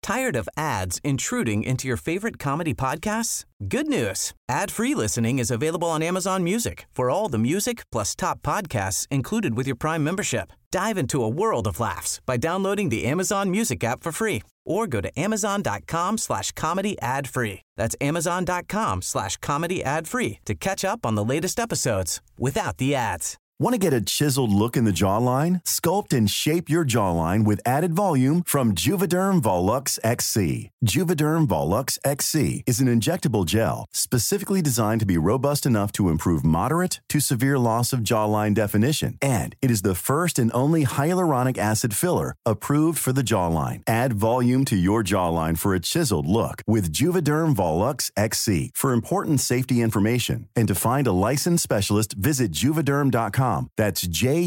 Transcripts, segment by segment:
Tired of ads intruding into your favorite comedy podcasts? Good news. Ad-free listening is available on Amazon Music for all the music plus top podcasts included with your Prime membership. Dive into a world of laughs by downloading the Amazon Music app for free or go to amazon.com/comedy ad-free. That's amazon.com/comedy ad-free to catch up on the latest episodes without the ads. Want to get a chiseled look in the jawline? Sculpt and shape your jawline with added volume from Juvederm Volux XC. Juvederm Volux XC is an injectable gel specifically designed to be robust enough to improve moderate to severe loss of jawline definition. And it is the first and only hyaluronic acid filler approved for the jawline. Add volume to your jawline for a chiseled look with Juvederm Volux XC. For important safety information and to find a licensed specialist, visit Juvederm.com. That's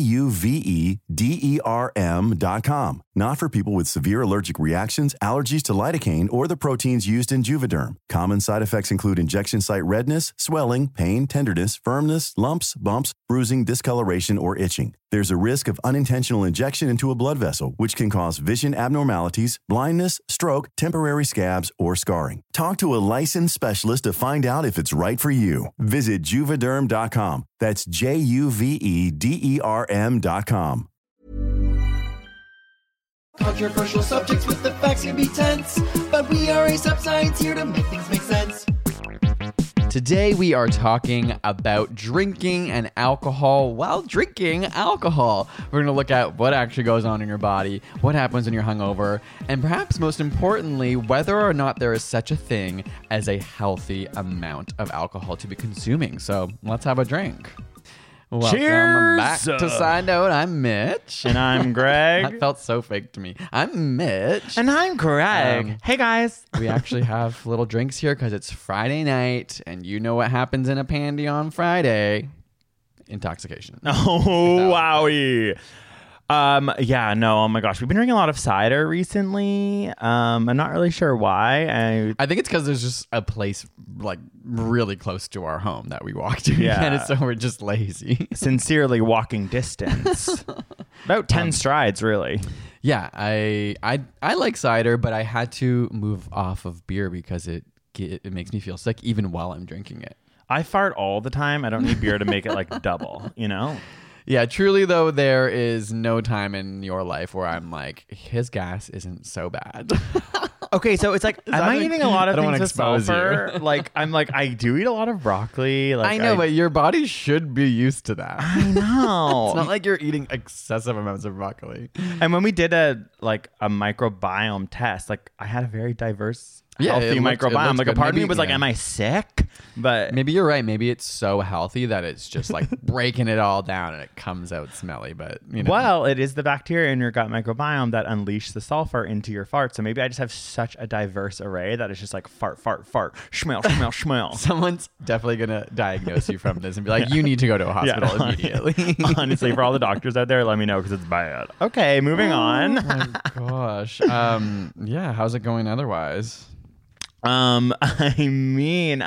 Juvederm.com. Not for people with severe allergic reactions, allergies to lidocaine, or the proteins used in Juvederm. Common side effects include injection site redness, swelling, pain, tenderness, firmness, lumps, bumps, bruising, discoloration, or itching. There's a risk of unintentional injection into a blood vessel, which can cause vision abnormalities, blindness, stroke, temporary scabs, or scarring. Talk to a licensed specialist to find out if it's right for you. Visit Juvederm.com. That's Juvederm.com. Controversial subjects with the facts can be tense, but we are A$AP Science here to make things make sense. Today we are talking about drinking and alcohol while drinking alcohol. We're going to look at what actually goes on in your body, what happens when you're hungover, and perhaps most importantly, whether or not there is such a thing as a healthy amount of alcohol to be consuming. So let's have a drink. Welcome Cheers! back to Side Note. I'm Mitch. And I'm Greg. That felt so fake to me. I'm Mitch. And I'm Greg. Hey, guys. We actually have little drinks here because it's Friday night, and you know what happens in a pandy on Friday. Intoxication. Oh, wowie. Yeah, no, oh my gosh. We've been drinking a lot of cider recently. I'm not really sure why. I think it's because there's just a place like really close to our home that we walk to. Yeah. And so we're just lazy. Sincerely walking distance. About 10 strides, really. Yeah, I like cider, but I had to move off of beer because it makes me feel sick even while I'm drinking it. I fart all the time. I don't need beer to make it like double, you know? Yeah, truly though, there is no time in your life where I'm like, his gas isn't so bad. Okay, so it's like, am I eating a lot of things with expose sulfur? you. Like, I'm like, I do eat a lot of broccoli. Like, I know, but your body should be used to that. I know. It's not like you're eating excessive amounts of broccoli. And when we did a microbiome test, like I had a very diverse, Yeah, healthy microbiome. Like a good. part of me Maybe- was like, yeah. am I sick? But Maybe you're right. Maybe it's so healthy that it's just like breaking it all down and it comes out smelly. But you know, well, it is the bacteria in your gut microbiome that unleash the sulfur into your fart. So maybe I just have such a diverse array that it's just like fart, fart, fart, smell, smell, smell. someone's definitely gonna diagnose you from this and be like, you need to go to a hospital immediately. Honestly, for all the doctors out there, let me know because it's bad. Okay, moving on. Oh my gosh. Yeah. How's it going otherwise? I mean,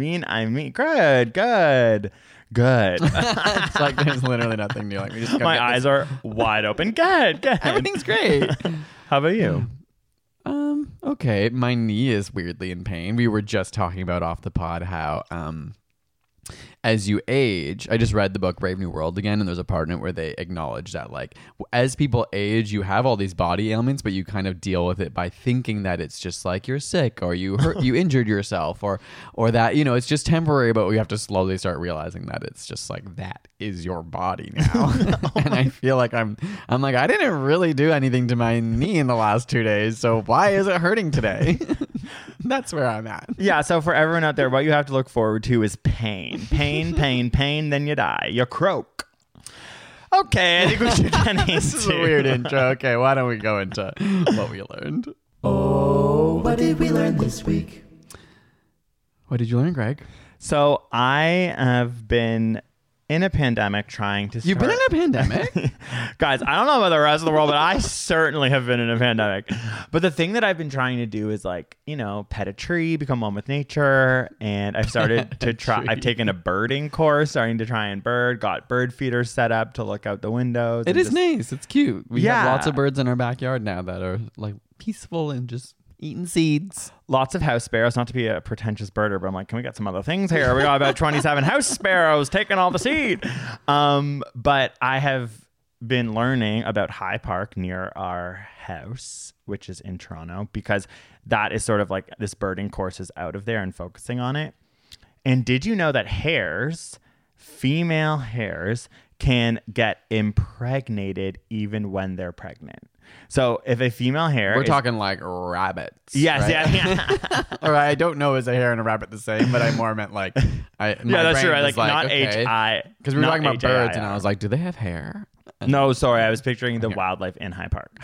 good. It's like there's literally nothing new. Like we just My eyes are wide open. Good. Everything's great. How about you? Okay. My knee is weirdly in pain. We were just talking about off the pod how as you age, I just read the book Brave New World again, and there's a part in it where they acknowledge that like as people age, you have all these body ailments, but you kind of deal with it by thinking that it's just like you're sick or you hurt, you injured yourself or that, you know, it's just temporary, but we have to slowly start realizing that it's just like that is your body now. And I feel like I'm like, I didn't really do anything to my knee in the last 2 days, so why is it hurting today? That's where I'm at. Yeah, so for everyone out there, what you have to look forward to is pain, then you die. You croak. Okay, I think we should get into This is a weird intro. Okay, why don't we go into what we learned? Oh, what did we learn this week? What did you learn, Greg? So I have been in a pandemic trying to start... You've been in a pandemic? Guys, I don't know about the rest of the world, but I certainly have been in a pandemic. But the thing that I've been trying to do is like, you know, pet a tree, become one with nature. And I've started to try, I've taken a birding course, starting to try and bird, got bird feeders set up to look out the windows. It is nice. It's cute. We have Yeah. lots of birds in our backyard now that are like peaceful and just Eating seeds. Lots of house sparrows, not to be a pretentious birder, but I'm like, can we get some other things here? We got about 27 house sparrows taking all the seed. But I have been learning about High Park near our house, which is in Toronto, because that is sort of like this birding course is out of there and focusing on it. And did you know that hares, female hares, can get impregnated even when they're pregnant? So if a female hare, we're talking like rabbits. Yes, right? yeah. Or I don't know, is a hare and a rabbit the same? But I more meant like, yeah, that's true. Like not okay. HI, because we were talking about HAIR. birds, and I was like, do they have hair? No, sorry, I was picturing the wildlife in High Park.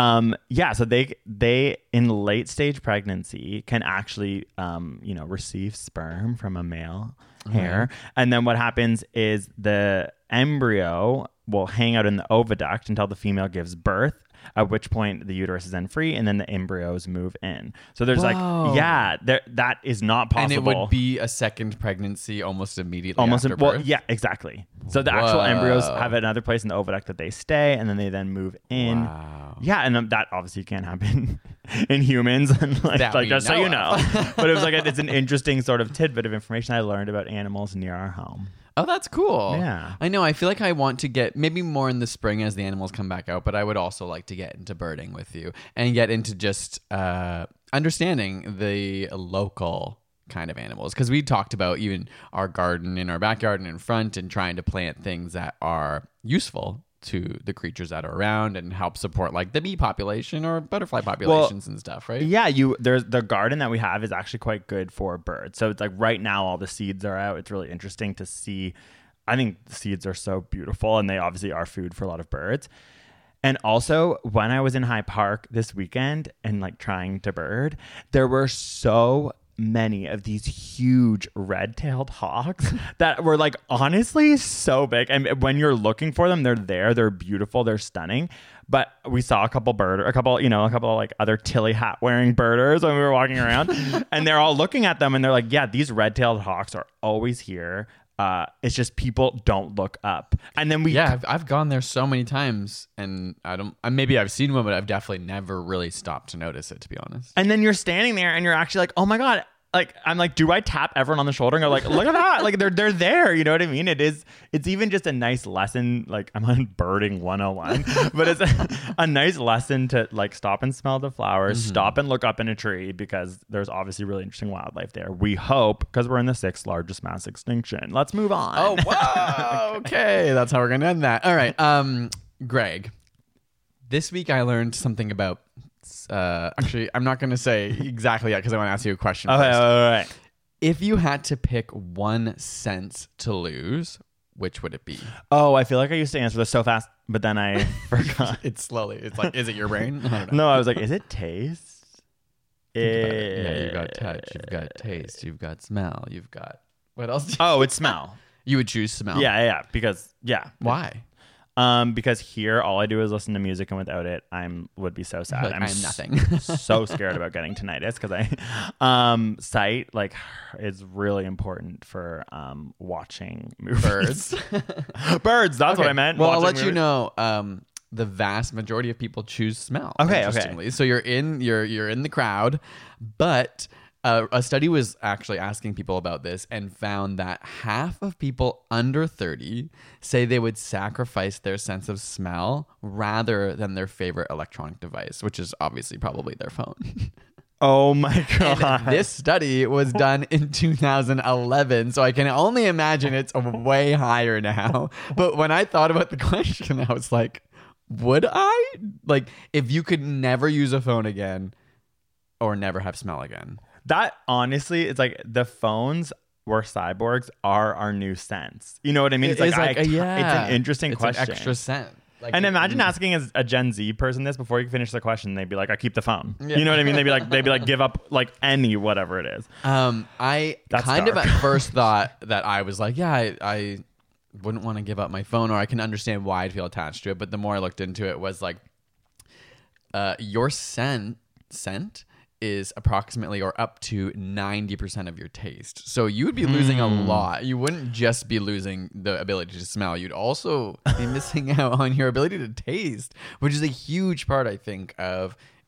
So they in late stage pregnancy can actually receive sperm from a male hare, and then what happens is the embryo will hang out in the oviduct until the female gives birth, at which point the uterus is then free, and then the embryos move in. So there's that is not possible. And it would be a second pregnancy almost immediately after well, birth? yeah, exactly. So the actual embryos have another place in the oviduct that they stay, and then they then move in. Wow. Yeah, and that obviously can't happen in humans, and just so you know. But it was like it's an interesting sort of tidbit of information I learned about animals near our home. Oh, that's cool. Yeah. I know. I feel like I want to get maybe more in the spring as the animals come back out, but I would also like to get into birding with you and get into just understanding the local kind of animals. Because we talked about even our garden in our backyard and in front and trying to plant things that are useful to the creatures that are around and help support like the bee population or butterfly populations and stuff, right? Yeah, there's the garden that we have is actually quite good for birds. So it's like right now all the seeds are out. It's really interesting to see. I think the seeds are so beautiful, and they obviously are food for a lot of birds. And also when I was in High Park this weekend and like trying to bird, there were so many of these huge red-tailed hawks that were like honestly so big, and when you're looking for them, they're beautiful, they're stunning. But we saw a couple like other Tilly hat wearing birders when we were walking around and they're all looking at them and they're like, yeah, these red-tailed hawks are always here. It's just people don't look up. And then I've gone there so many times, and maybe I've seen one, but I've definitely never really stopped to notice it, to be honest. And then you're standing there and you're actually like, oh my God. Like, I'm like, do I tap everyone on the shoulder and go like, look at that? Like they're there. You know what I mean? It's even just a nice lesson. Like I'm on birding 101, but it's a nice lesson to like stop and smell the flowers, stop and look up in a tree, because there's obviously really interesting wildlife there. We hope, because we're in the 6th largest mass extinction. Let's move on. Oh, wow. Okay. That's how we're going to end that. All right. Greg, this week I learned something about actually, I'm not going to say exactly yet because I want to ask you a question first. All right. If you had to pick 1 sense to lose, which would it be? Oh, I feel like I used to answer this so fast, but then I forgot. It's slowly. It's like, is it your brain? I don't know. No, I was like, is it taste? Yeah, you've got touch, you've got taste, you've got smell, you've got... What else? It's smell. You would choose smell? Yeah, because... Yeah. Why? Because here all I do is listen to music, and without it would be so sad. Like, I'm nothing. So scared about getting tinnitus because sight like is really important for watching movies. Birds. That's what I meant. Well, I'll let you know. The vast majority of people choose smell. Okay. So you're in the crowd, but a study was actually asking people about this and found that half of people under 30 say they would sacrifice their sense of smell rather than their favorite electronic device, which is obviously probably their phone. Oh my God. And this study was done in 2011, so I can only imagine it's way higher now. But when I thought about the question, I was like, would I? Like, if you could never use a phone again or never have smell again. That honestly, it's like the phones were cyborgs are our new sense. You know what I mean? It's it's an interesting question. An extra scent. Like, and imagine asking a Gen Z person this before you finish the question. They'd be like, I keep the phone. Yeah. You know what I mean? They'd be like, give up like any whatever it is. I That's kind dark. of at first thought that I was like, yeah, I wouldn't want to give up my phone, or I can understand why I'd feel attached to it. But the more I looked into it, was like, your scent is approximately or up to 90% of your taste. So you would be losing a lot. You wouldn't just be losing the ability to smell. You'd also be missing out on your ability to taste, which is a huge part, I think, of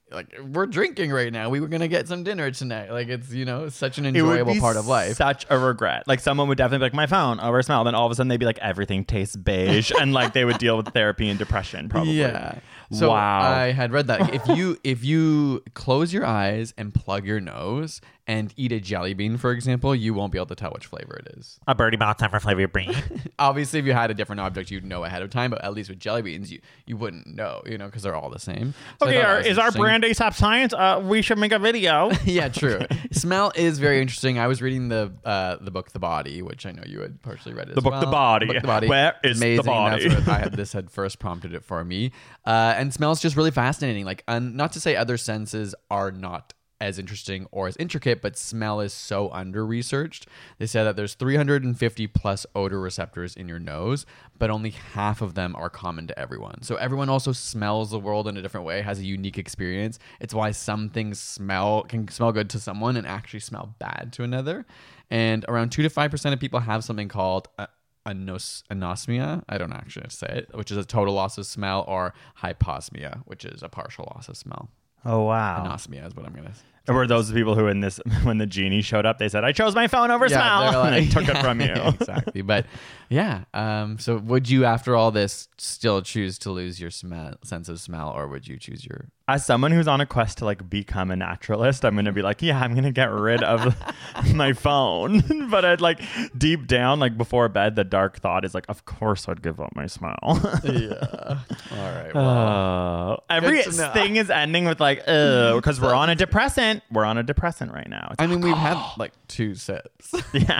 like we're drinking right now. We were gonna get some dinner tonight. Like it's such an enjoyable part of life. Such a regret. Like someone would definitely be like, my phone over smell. Then all of a sudden they'd be like, everything tastes beige, and like they would deal with therapy and depression probably. Yeah. So wow. I had read that if you close your eyes and plug your nose and eat a jelly bean, for example, you won't be able to tell which flavor it is. A birdie box for flavor bean. Obviously, if you had a different object, you'd know ahead of time. But at least with jelly beans, you wouldn't know, because they're all the same. So Okay, is our brand ASAP Science? We should make a video. Yeah, true. Smell is very interesting. I was reading the book The Body, which I know you had partially read as well. The book The Body. Where is amazing. the body? That's what this had first prompted it for me. And smell is just really fascinating. Like, not to say other senses are not as interesting or as intricate, but smell is so under-researched. They said that there's 350 plus odor receptors in your nose, but only half of them are common to everyone. So everyone also smells the world in a different way, has a unique experience. It's why some things can smell good to someone and actually smell bad to another. And around 2 to 5% of people have something called anosmia, I don't actually say it, which is a total loss of smell, or hyposmia, which is a partial loss of smell. Oh, wow. Anosmia is what I'm going to say. Or were those the people who when the genie showed up, they said, I chose my phone over smell, like, and they took it from you. Exactly. But yeah, so would you, after all this, still choose to lose your sense of smell, or would you choose your... As someone who's on a quest to like become a naturalist, I'm going to be like, yeah, I'm going to get rid of my phone. But I'd like deep down, like before bed, the dark thought is like, of course I'd give up my smell. Yeah. All right. Well, everything is ending with like, because we're on a depressant. We're on a depressant right now. I mean, we've had like 2 sips. Yeah.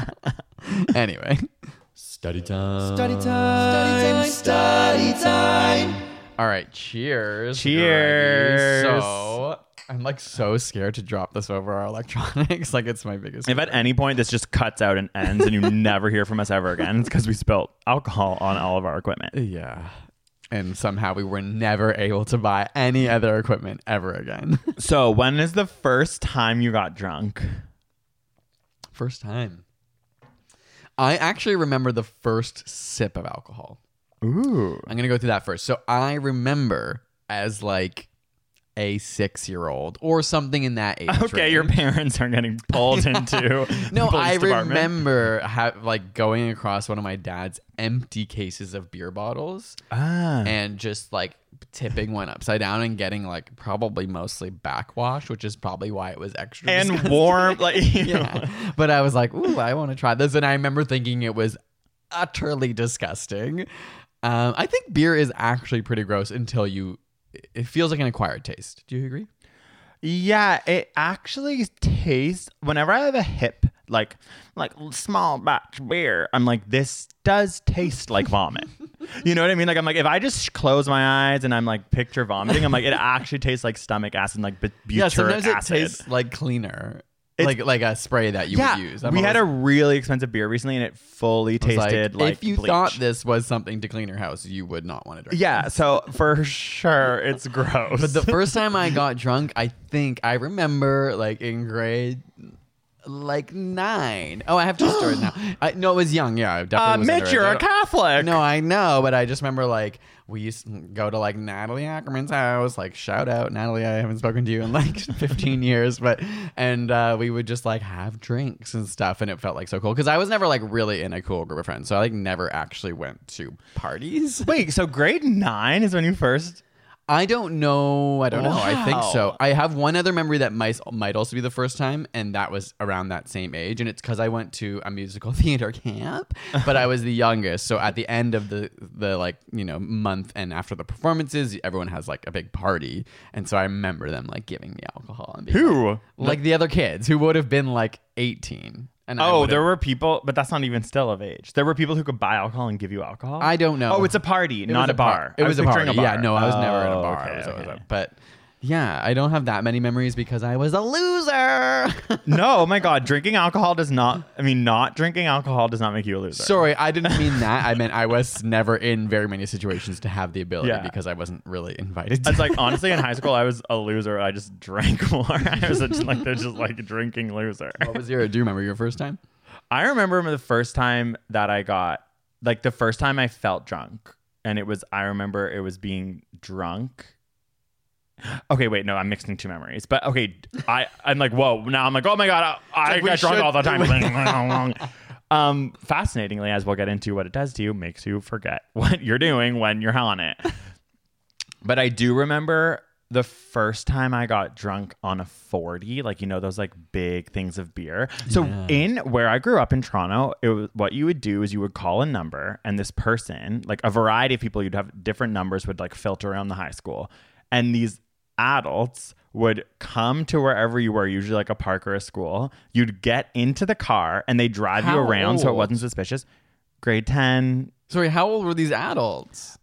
Anyway. Study time. Study time. Study time. All right, cheers. Cheers. Greggy. So I'm like so scared to drop this over our electronics. Like it's my biggest. If at any point this just cuts out and ends and you never hear from us ever again, it's because we spilled alcohol on all of our equipment. Yeah. And somehow we were never able to buy any other equipment ever again. So when is the first time you got drunk? First time. I actually remember the first sip of alcohol. Ooh. I'm going to go through that first. So I remember as like a 6-year-old or something in that age Okay, range. your parents are getting pulled into No, police I department. remember like going across one of my dad's empty cases of beer bottles and just like tipping one upside down and getting like probably mostly backwash, which is probably why it was extra and disgusting. warm. Like, Yeah. But I was like, ooh, I want to try this. And I remember thinking it was utterly disgusting. I think beer is actually pretty gross until it feels like an acquired taste. Do you agree? Yeah, it actually tastes, whenever I have a hip, like small batch beer, I'm like, this does taste like vomit. You know what I mean? Like, I'm like, if I just close my eyes and I'm like picture vomiting, I'm like, it actually tastes like stomach acid and like butyric Yeah, sometimes acid. it tastes like cleaner. Like a spray that you would use. We had a really expensive beer recently and it fully tasted like if you bleach. thought this was something to clean your house, you would not want to drink. Yeah, so for sure it's gross. But the first time I got drunk, I think I remember like in grade like 9. Oh, I have 2 stories now. No, it was young. Yeah, I definitely was Mitch, underage. you're a Catholic. No, I know, but I just remember like we used to go to like Natalie Ackerman's house. Like shout out Natalie, I haven't spoken to you in like 15 years, and we would just like have drinks and stuff, and it felt like so cool because I was never like really in a cool group of friends, so I like never actually went to parties. Wait, so grade 9 is when you first... I don't know. I think so. Wow. I have one other memory that might also be the first time, and that was around that same age. And it's because I went to a musical theater camp, but I was the youngest. So at the end of the like, month and after the performances, everyone has like a big party. And so I remember them like giving me alcohol. And being Who? like the other kids who would have been like 18. And there were people, but that's not even still of age. There were people who could buy alcohol and give you alcohol? I don't know. Oh, it's a party, It not was a bar. It was a party. picturing a bar. Yeah, no, I was never in a bar. Okay, It was always okay. but yeah, I don't have that many memories because I was a loser. No, oh my God. Not drinking alcohol does not make you a loser. Sorry, I didn't mean that. I meant I was never in very many situations to have the ability because I wasn't really invited to. It's like, honestly, in high school, I was a loser. I just drank more. I was just like a drinking loser. Do you remember your first time? I remember the first time that I got, like the first time I felt drunk. And I remember it was being drunk Okay, wait, no, I'm mixing two memories. But okay, I'm like, whoa. Now I'm like, oh my God, I get drunk all the time. Fascinatingly, as we'll get into what it does to you, makes you forget what you're doing when you're on it. But I do remember the first time I got drunk on a 40, like, you know, those like big things of beer. So in where I grew up in Toronto, what you would do is you would call a number, and this person, like a variety of people, you'd have different numbers, would like filter around the high school. And these adults would come to wherever you were, usually like a park or a school. You'd get into the car and they drive you around so it wasn't suspicious. Grade 10. Sorry, how old were these adults?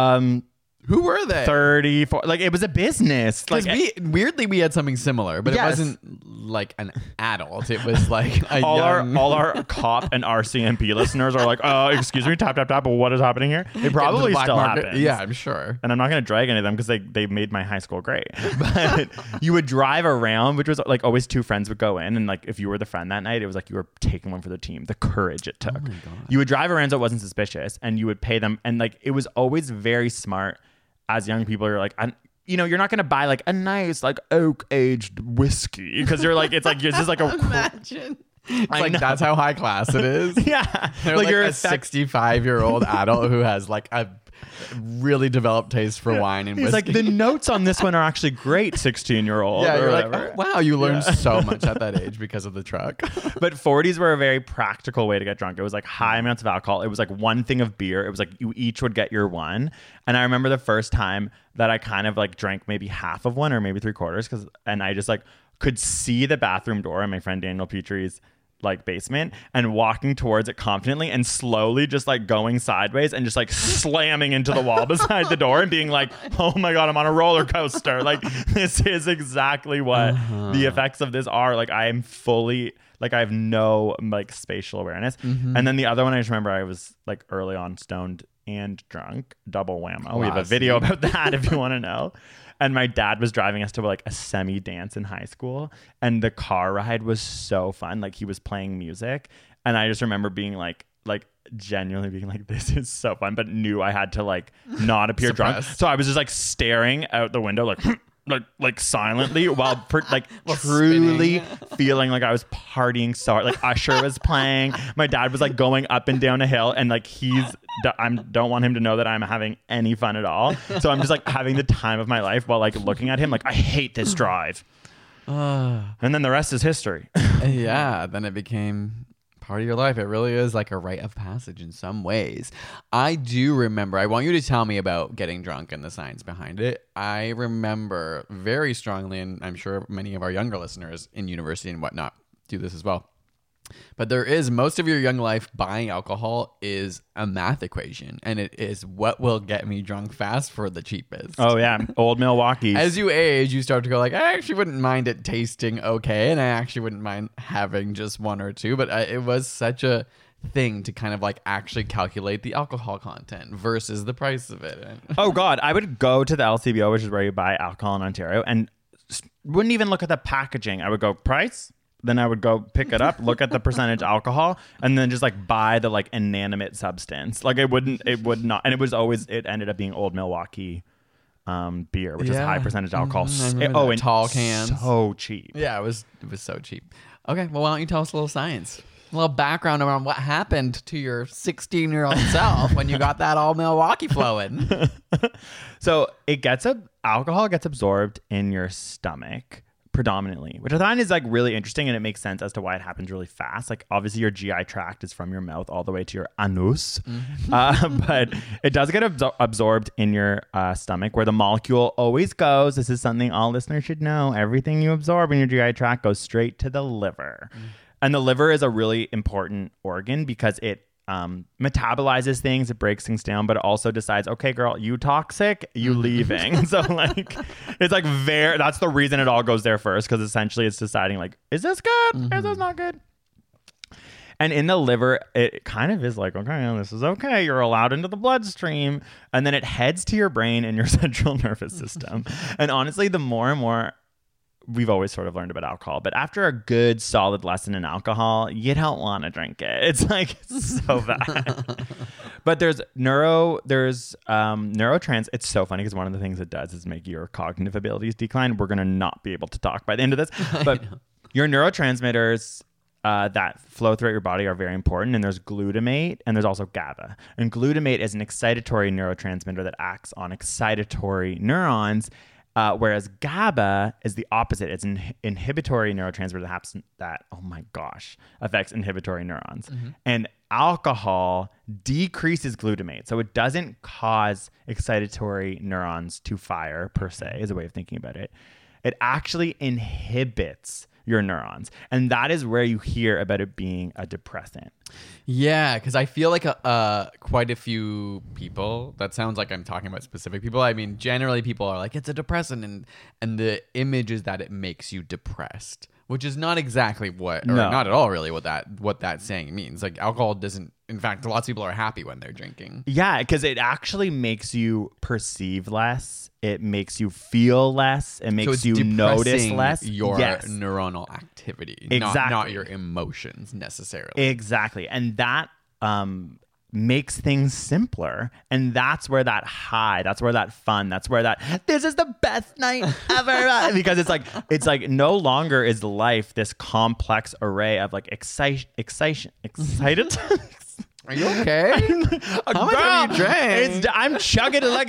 Who were they? 34. Like, it was a business. Like, weirdly, we had something similar, but it wasn't like an adult. It was like all our cop and RCMP listeners are like, excuse me, tap, tap, tap. But what is happening here? It probably still happens. Yeah, I'm sure. And I'm not going to drag any of them because they made my high school great. But you would drive around, which was like always two friends would go in. And like, if you were the friend that night, it was like you were taking one for the team. The courage it took. Oh my God. You would drive around so it wasn't suspicious, and you would pay them. And like, it was always very smart. As young people, you're like, you know, you're not going to buy like a nice like oak aged whiskey because you're like, it's like, it's just like a imagine. It's like, that's how high class it is. Yeah. Like you're a 65-year-old adult who has like a really developed taste for wine and whiskey. He's like, the notes on this one are actually great, 16-year-old. Yeah, you're like, oh, wow, you learned so much at that age because of the truck. But 40s were a very practical way to get drunk. It was like high amounts of alcohol. It was like one thing of beer. It was like you each would get your one. And I remember the first time that I kind of like drank maybe half of one or maybe 3/4 and I just like could see the bathroom door in my friend Daniel Petrie's like basement and walking towards it confidently and slowly just like going sideways and just like slamming into the wall beside the door and being like, oh my God, I'm on a roller coaster. Like, this is exactly what the effects of this are. Like, I am fully like, I have no like spatial awareness. And then the other one, I just remember I was like early on stoned and drunk, double whammo. We have a video about that if you want to know. And my dad was driving us to like a semi-dance in high school. And the car ride was so fun. Like, he was playing music. And I just remember being like genuinely being like, this is so fun, but knew I had to like not appear drunk. So I was just like staring out the window like silently while truly feeling like I was partying so hard. Like, Usher was playing. My dad was like going up and down a hill, and like I don't want him to know that I'm having any fun at all. So I'm just like having the time of my life while like looking at him like, I hate this drive. And then the rest is history. Yeah, then it became part of your life. It really is like a rite of passage in some ways. I do remember, I want you to tell me about getting drunk and the science behind it. I remember very strongly, and I'm sure many of our younger listeners in university and whatnot do this as well. But there is, most of your young life, buying alcohol is a math equation, and it is what will get me drunk fast for the cheapest. Oh yeah, old Milwaukee. As you age, you start to go like, I actually wouldn't mind it tasting okay, and I actually wouldn't mind having just one or two. But it was such a thing to kind of like actually calculate the alcohol content versus the price of it. Oh God, I would go to the LCBO, which is where you buy alcohol in Ontario, and wouldn't even look at the packaging. I would go price. Then I would go pick it up, look at the percentage alcohol, and then just like buy the like inanimate substance. Like, it would not, and it ended up being old Milwaukee beer, which is high percentage alcohol. In tall cans, so cheap. Yeah, it was so cheap. Okay, well, why don't you tell us a little science, a little background around what happened to your 16-year-old self when you got that old Milwaukee flowing. So alcohol gets absorbed in your stomach predominantly, which I find is like really interesting, and it makes sense as to why it happens really fast. Like, obviously your GI tract is from your mouth all the way to your anus, but it does get absorbed in your stomach, where the molecule always goes. This is something all listeners should know. Everything you absorb in your GI tract goes straight to the liver. And the liver is a really important organ because it metabolizes things, it breaks things down, but it also decides, okay, girl, you toxic, you leaving. So like, it's like that's the reason it all goes there first, because essentially it's deciding like, is this good? Is this not good? And in the liver, it kind of is like, okay, this is okay. You're allowed into the bloodstream. And then it heads to your brain and your central nervous system. And honestly, the more and more we've always sort of learned about alcohol, but after a good solid lesson in alcohol, you don't want to drink it. It's like so bad. But there's neurotrans. It's so funny because one of the things it does is make your cognitive abilities decline. We're going to not be able to talk by the end of this. But your neurotransmitters that flow throughout your body are very important. And there's glutamate and there's also GABA. And glutamate is an excitatory neurotransmitter that acts on excitatory neurons. Whereas GABA is the opposite. It's an inhibitory neurotransmitter that affects inhibitory neurons. And alcohol decreases glutamate. So it doesn't cause excitatory neurons to fire per se, is a way of thinking about it. It actually inhibits your neurons. And that is where you hear about it being a depressant. Yeah, because I feel like quite a few people, that sounds like I'm talking about specific people. I mean, generally people are like, it's a depressant. And the image is that it makes you depressed, which is not exactly not at all really what that saying means. Like alcohol doesn't, in fact, lots of people are happy when they're drinking. Yeah, because it actually makes you perceive less. It makes you feel less. It makes you notice less. Your neuronal activity, exactly. not your emotions necessarily. Exactly. And that makes things simpler. And that's where that high, that's where that fun, that's where that this is the best night ever. Because it's like no longer is life this complex array of like excited. Are you okay? How much have you drank? I'm chugging like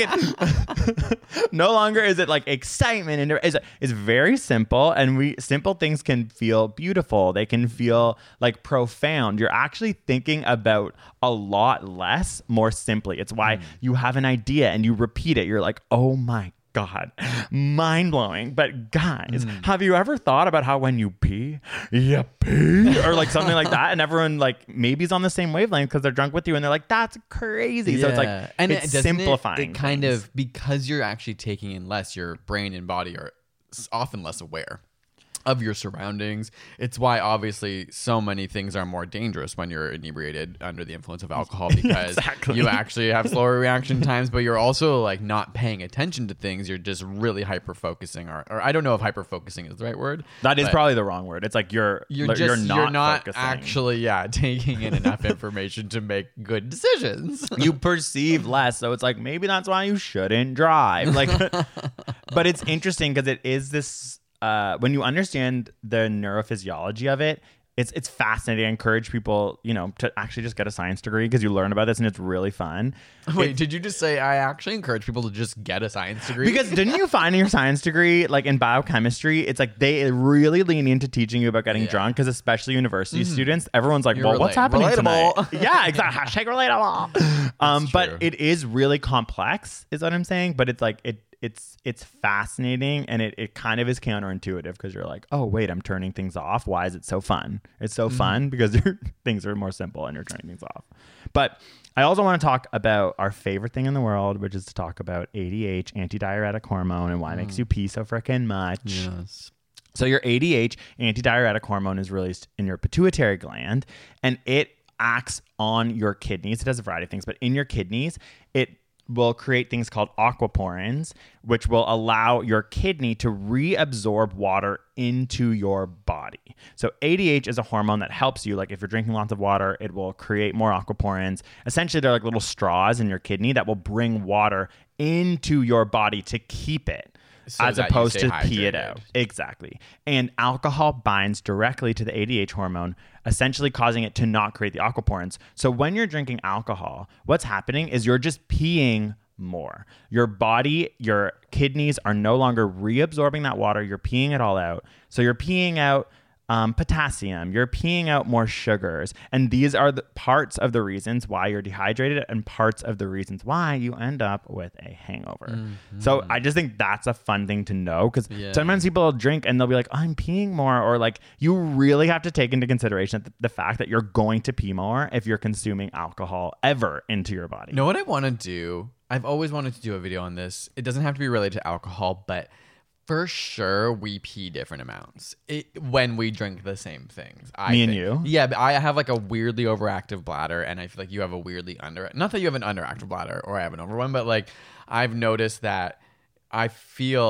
it. No longer is it like excitement, and it's very simple. And simple things can feel beautiful. They can feel like profound. You're actually thinking about a lot less, more simply. It's why you have an idea and you repeat it. You're like, oh my God, mind blowing. But guys, have you ever thought about how when you pee, you pee? Or like something like that, and everyone like maybe is on the same wavelength because they're drunk with you and they're like, that's crazy. So it's like, and it's simplifying. It kind of, because you're actually taking in less, your brain and body are often less aware of your surroundings. It's why obviously so many things are more dangerous when you're inebriated under the influence of alcohol, because you actually have slower reaction times, but you're also like not paying attention to things. You're just really hyper focusing, or I don't know if hyper focusing is the right word. That is probably the wrong word. It's like you're not actually taking in enough information to make good decisions. You perceive less, so it's like maybe that's why you shouldn't drive. Like, but it's interesting because it is this. When you understand the neurophysiology of it, it's fascinating. I encourage people, to actually just get a science degree because you learn about this and it's really fun. Wait, did you just say I actually encourage people to just get a science degree? Because didn't you find in your science degree, like in biochemistry, it's like they really lean into teaching you about getting drunk, because especially university students, everyone's like, what's happening tonight? Yeah, exactly. Hashtag relatable. But it is really complex, is what I'm saying. But it's like it's fascinating, and it kind of is counterintuitive because you're like, oh wait, I'm turning things off. Why is it so fun? It's so fun because things are more simple and you're turning things off. But I also want to talk about our favorite thing in the world, which is to talk about ADH, antidiuretic hormone, and why it makes you pee so freaking much. Yes. So your ADH, antidiuretic hormone, is released in your pituitary gland, and it acts on your kidneys. It does a variety of things, but in your kidneys, it will create things called aquaporins, which will allow your kidney to reabsorb water into your body. So ADH is a hormone that helps you. Like if you're drinking lots of water, it will create more aquaporins. Essentially, they're like little straws in your kidney that will bring water into your body to keep it. So as opposed to pee it out. Exactly. And alcohol binds directly to the ADH hormone, essentially causing it to not create the aquaporins. So when you're drinking alcohol, what's happening is you're just peeing more. Your body, your kidneys are no longer reabsorbing that water. You're peeing it all out. So you're peeing out potassium, you're peeing out more sugars. And these are the parts of the reasons why you're dehydrated and parts of the reasons why you end up with a hangover. So I just think that's a fun thing to know, because sometimes people will drink and they'll be like, I'm peeing more, or like you really have to take into consideration the fact that you're going to pee more if you're consuming alcohol ever into your body. You know what I want to do? I've always wanted to do a video on this. It doesn't have to be related to alcohol, but for sure, we pee different amounts when we drink the same things. Me and you? Yeah, but I have like a weirdly overactive bladder, and I feel like you have a weirdly not that you have an underactive bladder or I have an over one, but like I've noticed that I feel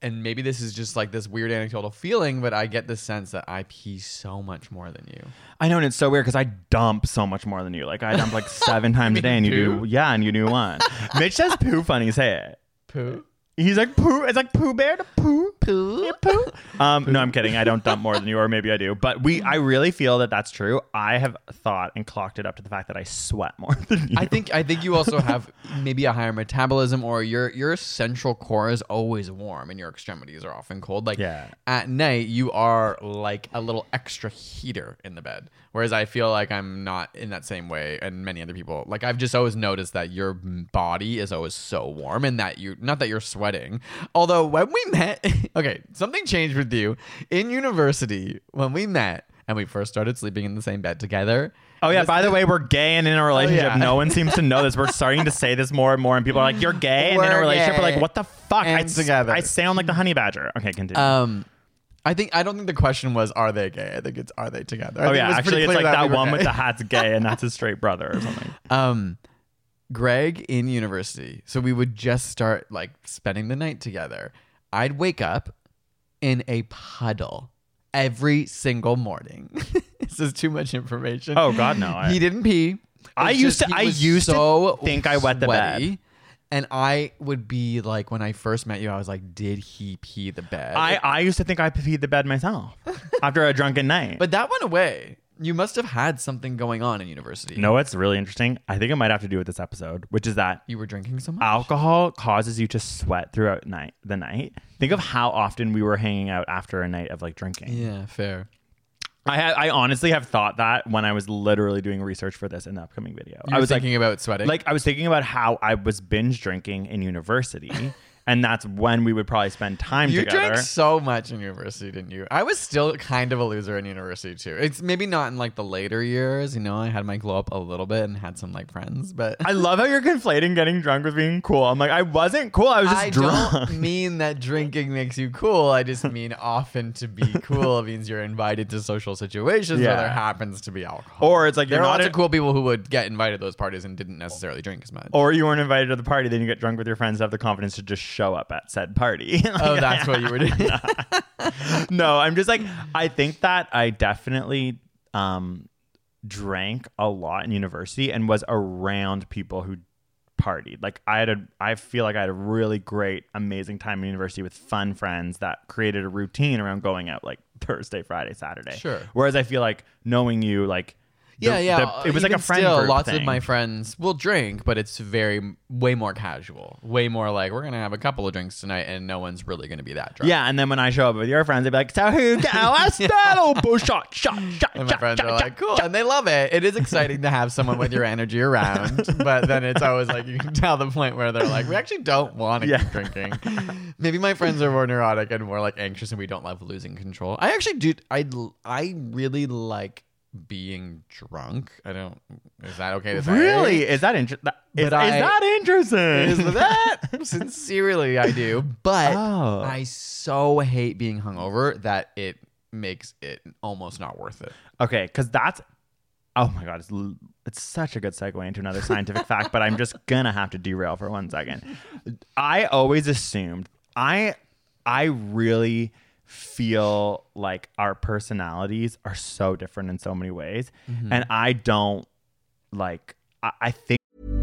and maybe this is just like this weird anecdotal feeling, but I get the sense that I pee so much more than you. I know, and it's so weird because I dump so much more than you. Like I dump like 7 times a day, and you do, yeah, and you do 1. Mitch says poo funny. Say it. Poo? He's like poo. It's like Pooh Bear to poo. Poo. Yeah, poo. No, I'm kidding. I don't dump more than you, or maybe I do. But I really feel that that's true. I have thought and clocked it up to the fact that I sweat more than you. I think you also have maybe a higher metabolism, or your central core is always warm and your extremities are often cold. Like at night, you are like a little extra heater in the bed. Whereas I feel like I'm not in that same way, and many other people. Like I've just always noticed that your body is always so warm, and that not that you're sweating. Although when we met, okay, something changed with you in university when we met and we first started sleeping in the same bed together. Oh yeah, by the way, we're gay and in a relationship. Oh, yeah. No one seems to know this. We're starting to say this more and more, and people are like, "You're gay and in a relationship." We're like, "What the fuck?" Together. I sound like the honey badger. Okay, continue. I don't think the question was, are they gay? I think it's, are they together? Oh yeah, actually, it's like that one with the hat's gay and that's his straight brother or something. Greg in university, so we would just start like spending the night together. I'd wake up in a puddle every single morning. This is too much information. Oh God, no! He didn't pee. I used to think I wet the bed. And I would be like, when I first met you, I was like, did he pee the bed? I used to think I peed the bed myself after a drunken night. But that went away. You must have had something going on in university. No, it's really interesting. I think it might have to do with this episode, which is that you were drinking so much. Alcohol causes you to sweat throughout the night. Think of how often we were hanging out after a night of like drinking. Yeah, fair. I honestly have thought that when I was literally doing research for this in the upcoming video. I was thinking about sweating. Like I was thinking about how I was binge drinking in university. And that's when we would probably spend time together. You drank so much in university, didn't you? I was still kind of a loser in university too. It's maybe not in like the later years. You know, I had my glow up a little bit and had some like friends. But I love how you're conflating getting drunk with being cool. I'm like, I wasn't cool. I was just drunk. I don't mean that drinking makes you cool. I just mean often to be cool means you're invited to social situations where there happens to be alcohol. Or it's like there are lots of cool people who would get invited to those parties and didn't necessarily drink as much. Or you weren't invited to the party, then you get drunk with your friends to have the confidence to just show up at said party. Oh, that's what you were doing. No, I'm just like, I think that I definitely drank a lot in university and was around people who partied. Like I feel like I had a really great, amazing time in university with fun friends that created a routine around going out like Thursday, Friday, Saturday. Sure. Whereas I feel like knowing you, like it was like a friend still, group lots thing. of my friends will drink, but it's way more casual, way more like we're gonna have a couple of drinks tonight, and no one's really gonna be that drunk. Yeah, and then when I show up with your friends, they'd be like, "So who? What's that old bull shot?" And my friends are like, "Cool," and they love it. It is exciting to have someone with your energy around, but then it's always like you can tell the point where they're like, "We actually don't want to keep drinking." Maybe my friends are more neurotic and more like anxious, and we don't love losing control. I actually do. I really like being drunk. Is that okay to say? Really? Is that interesting? Is that interesting? Is that? Sincerely, I do. But I so hate being hungover that it makes it almost not worth it. Okay, because that's... Oh my God, it's such a good segue into another scientific fact, but I'm just gonna have to derail for 1 second. I always assumed... I really... feel like our personalities are so different in so many ways. Mm-hmm. And I don't like, I think.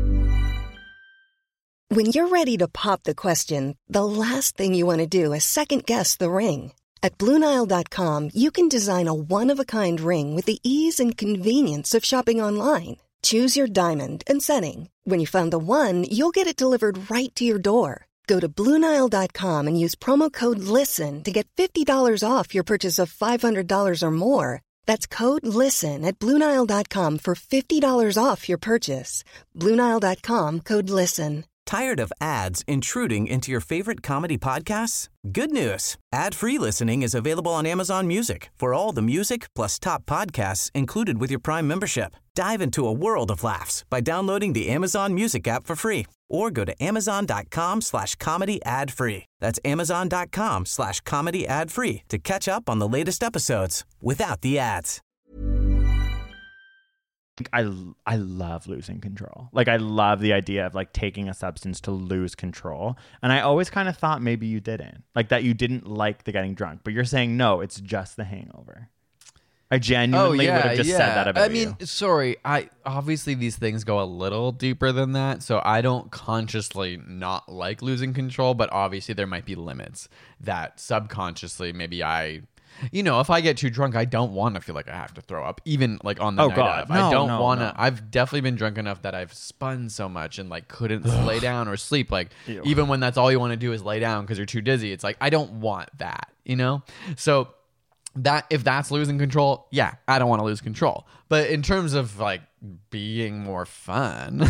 When you're ready to pop the question, the last thing you want to do is second guess the ring. At BlueNile.com, you can design a one-of-a-kind ring with the ease and convenience of shopping online. Choose your diamond and setting. When you find the one, you'll get it delivered right to your door. Go to BlueNile.com and use promo code LISTEN to get $50 off your purchase of $500 or more. That's code LISTEN at BlueNile.com for $50 off your purchase. BlueNile.com, code LISTEN. Tired of ads intruding into your favorite comedy podcasts? Good news. Ad-free listening is available on Amazon Music for all the music plus top podcasts included with your Prime membership. Dive into a world of laughs by downloading the Amazon Music app for free or go to amazon.com/comedy ad-free. That's amazon.com/comedy ad-free to catch up on the latest episodes without the ads. I love losing control. Like I love the idea of like taking a substance to lose control. And I always kind of thought maybe you didn't. Like that you didn't like the getting drunk. But you're saying no, it's just the hangover. I genuinely would have just said that about you. Sorry. Obviously these things go a little deeper than that. So I don't consciously not like losing control, but obviously there might be limits that subconsciously maybe if I get too drunk, I don't want to feel like I have to throw up, even like on the night of. I don't want to. No. I've definitely been drunk enough that I've spun so much and like couldn't lay down or sleep. Like even when that's all you want to do is lay down because you're too dizzy. It's like I don't want that, So that if that's losing control, yeah, I don't want to lose control. But in terms of like being more fun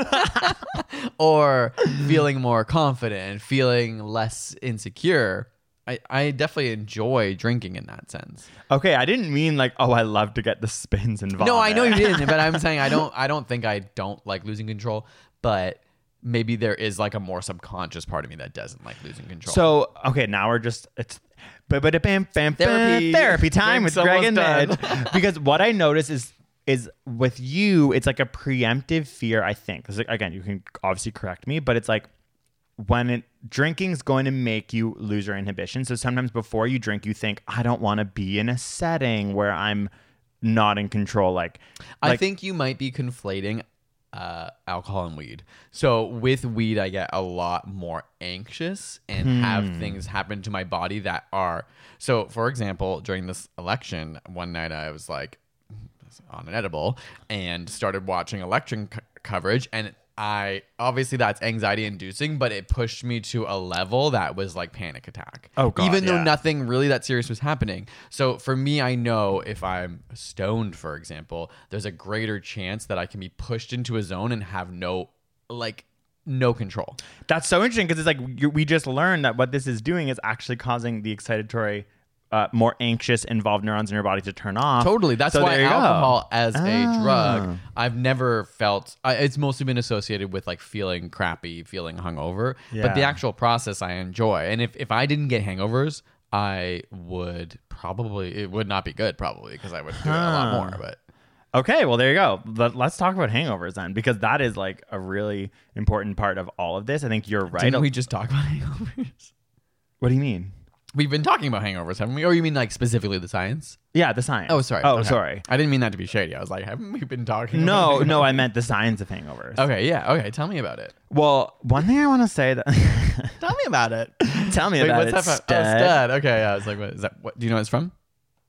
or feeling more confident, feeling less insecure. I definitely enjoy drinking in that sense. Okay, I didn't mean like, I love to get the spins and vomit. No, I know you didn't, but I'm saying I don't think I don't like losing control, but maybe there is like a more subconscious part of me that doesn't like losing control. So, okay, now it's therapy time with Greg and Midge. Because what I notice is with you, it's like a preemptive fear, I think. Because again, you can obviously correct me, but it's like, when drinking is going to make you lose your inhibition. So sometimes before you drink, you think, I don't want to be in a setting where I'm not in control. Like I think you might be conflating alcohol and weed. So with weed, I get a lot more anxious and have things happen to my body that are. So for example, during this election, one night I was like on an edible and started watching election coverage, and obviously that's anxiety inducing, but it pushed me to a level that was like panic attack. Oh God, even though nothing really that serious was happening. So for me, I know if I'm stoned, for example, there's a greater chance that I can be pushed into a zone and have no control. That's so interesting because it's like we just learned that what this is doing is actually causing the excitatory more anxious, involved neurons in your body to turn off. Totally. That's why alcohol as a drug, I've never felt, it's mostly been associated with like feeling crappy, feeling hungover. Yeah. But the actual process I enjoy. And if I didn't get hangovers, I would it would not be good probably because I would do it a lot more. But okay, well, there you go. Let's talk about hangovers then, because that is like a really important part of all of this. I think you're right. Didn't we just talk about hangovers? What do you mean? We've been talking about hangovers, haven't we? Or you mean like specifically the science? Yeah, the science. Oh, sorry. Oh, okay. Sorry. I didn't mean that to be shady. I was like, haven't we been talking about hangovers? No, I meant the science of hangovers. Okay, yeah. Okay, tell me about it. Well, one thing I want to say that... Tell me about it. Tell me about it, what's that from? Oh, stud. Okay, yeah. I was like, what is that? What, do you know what it's from?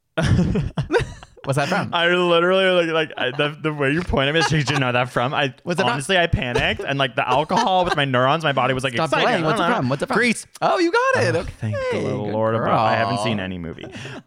What's that from? I literally the way you pointed at me, did you know that from? I panicked and like the alcohol with my neurons, my body was like, stop playing. What's it from? Grease. Oh, you got it. Okay. Thank the little Lord above. I haven't seen any movie.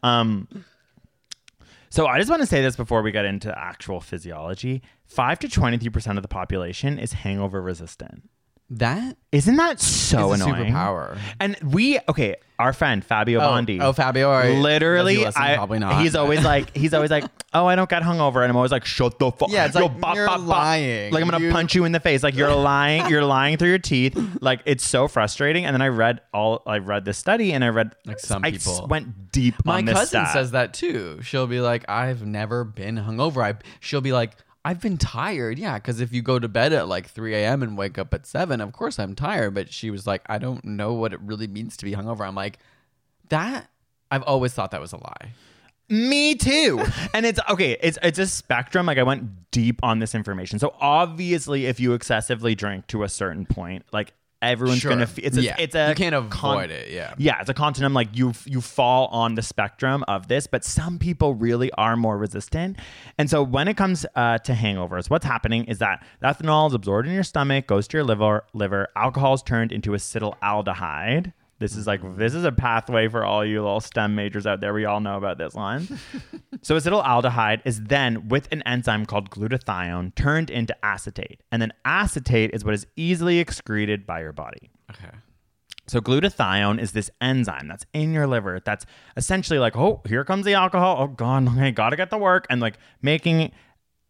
So I just want to say this before we get into actual physiology. 5 to 23% of the population is hangover resistant. Isn't that so annoying? Superpower. And our friend Fabio Bondi. Oh, Fabio. Literally, probably not. He's always like, oh, I don't get hungover, and I'm always like, shut the fuck. Yeah, it's like you're lying. Like I'm gonna punch you in the face. Like you're lying. You're lying through your teeth. Like it's so frustrating. And then I read this study, and I read like some people went deep. My on this cousin stat. says that too. She'll be like, I've never been hungover. She'll be like, I've been tired, yeah, because if you go to bed at like 3 a.m. and wake up at 7, of course I'm tired. But she was like, I don't know what it really means to be hungover. I'm like, I've always thought that was a lie. Me too. And it's a spectrum. Like I went deep on this information. So obviously, if you excessively drink to a certain point, like everyone's gonna feel it's a you can't avoid it. It's a continuum. Like you fall on the spectrum of this, but some people really are more resistant. And so when it comes to hangovers, what's happening is that ethanol is absorbed in your stomach, goes to your liver. Alcohol is turned into acetaldehyde. This is a pathway for all you little STEM majors out there. We all know about this line. So acetaldehyde is then, with an enzyme called glutathione, turned into acetate. And then acetate is what is easily excreted by your body. Okay. So glutathione is this enzyme that's in your liver that's essentially like, oh, here comes the alcohol. Oh, God, okay, got to get to work. And like making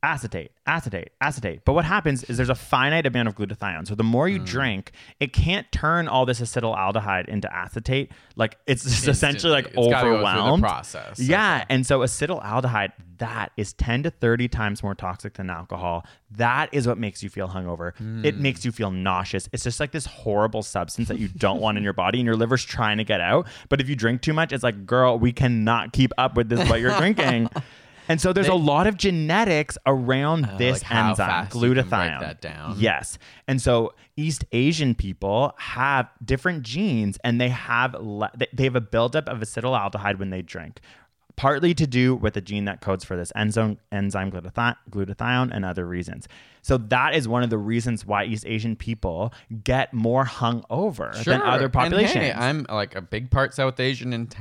acetate. But what happens is there's a finite amount of glutathione. So the more you drink, it can't turn all this acetaldehyde into acetate. Like it's just essentially like It's gotta go through the overwhelmed. process. Yeah. And so acetaldehyde, that is 10 to 30 times more toxic than alcohol. That is what makes you feel hungover. It makes you feel nauseous. It's just like this horrible substance that you don't want in your body and your liver's trying to get out. But if you drink too much, it's like, girl, we cannot keep up with this, what you're drinking. And so there's a lot of genetics around this like how enzyme, fast you can glutathione. break that down. Yes. And so East Asian people have different genes and they have a buildup of acetaldehyde when they drink. Partly to do with the gene that codes for this enzyme glutathione and other reasons. So that is one of the reasons why East Asian people get more hungover than other populations. And hey, I'm like a big part South Asian and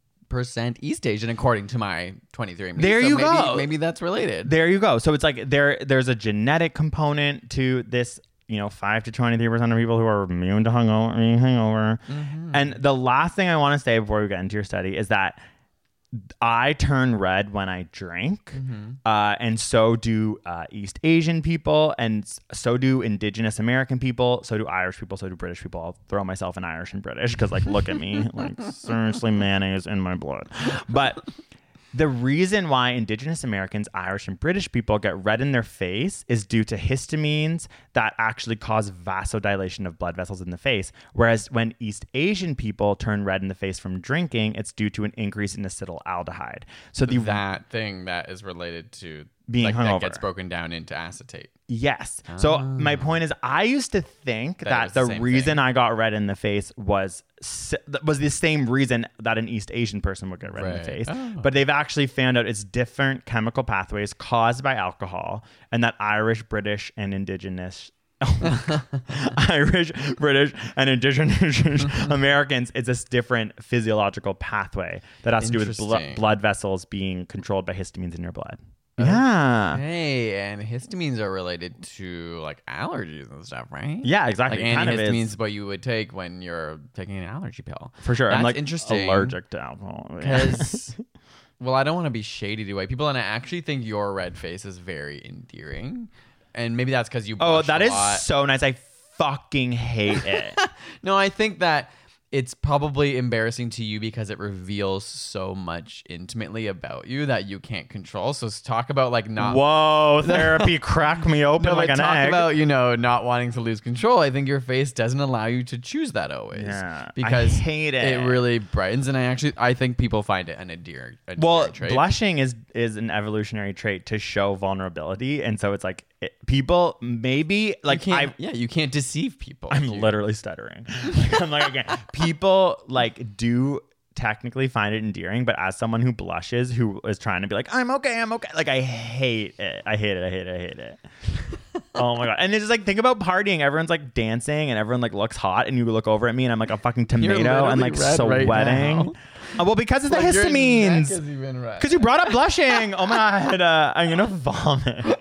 10% East Asian according to my 23andMe. There you go. Maybe that's related. There you go. So it's like there's a genetic component to this. 5 to 23% of people who are immune to hangover. Mm-hmm. And the last thing I want to say before we get into your study is that I turn red when I drink, and so do East Asian people, and so do Indigenous American people, so do Irish people, so do British people. I'll throw myself in Irish and British because, like, look at me, like, seriously, mayonnaise in my blood. But the reason why Indigenous Americans, Irish, and British people get red in their face is due to histamines that actually cause vasodilation of blood vessels in the face. Whereas when East Asian people turn red in the face from drinking, it's due to an increase in acetaldehyde. So that thing that is related to being hungover that gets broken down into acetate. Yes. So my point is, I used to think that the reason I got red in the face was the same reason that an East Asian person would get red in the face. But they've actually found out it's different chemical pathways caused by alcohol, and that Irish, British, and Indigenous Irish, British, and Indigenous Americans, it's this different physiological pathway that has to do with blood vessels being controlled by histamines in your blood. Yeah. Hey, and histamines are related to like allergies and stuff, right? Yeah, exactly. Like antihistamines is what you would take when you're taking an allergy pill. For sure. That's I'm like interesting. Allergic to alcohol. Because, well, I don't want to be shady to white people, and I actually think your red face is very endearing. And maybe that's because you blush that a is lot. so nice. I fucking hate it. No, I think that it's probably embarrassing to you because it reveals so much intimately about you that you can't control. So talk about like not... Whoa, therapy crack me open like an talk egg. about, not wanting to lose control. I think your face doesn't allow you to choose that always. Yeah, because I hate it. It really brightens. And I think people find it an endearing trait. Blushing is an evolutionary trait to show vulnerability. And so it's like people maybe like you can't deceive people. I'm literally stuttering. I'm like, again, people like do technically find it endearing, but as someone who blushes, who is trying to be like, I'm okay, like I hate it. I hate it. Oh my God. And it's just like, think about partying. Everyone's like dancing and everyone like looks hot, and you look over at me and I'm like a fucking tomato and like sweating. Right well, because of the histamines. Because you brought up blushing. Oh my God. I'm gonna vomit.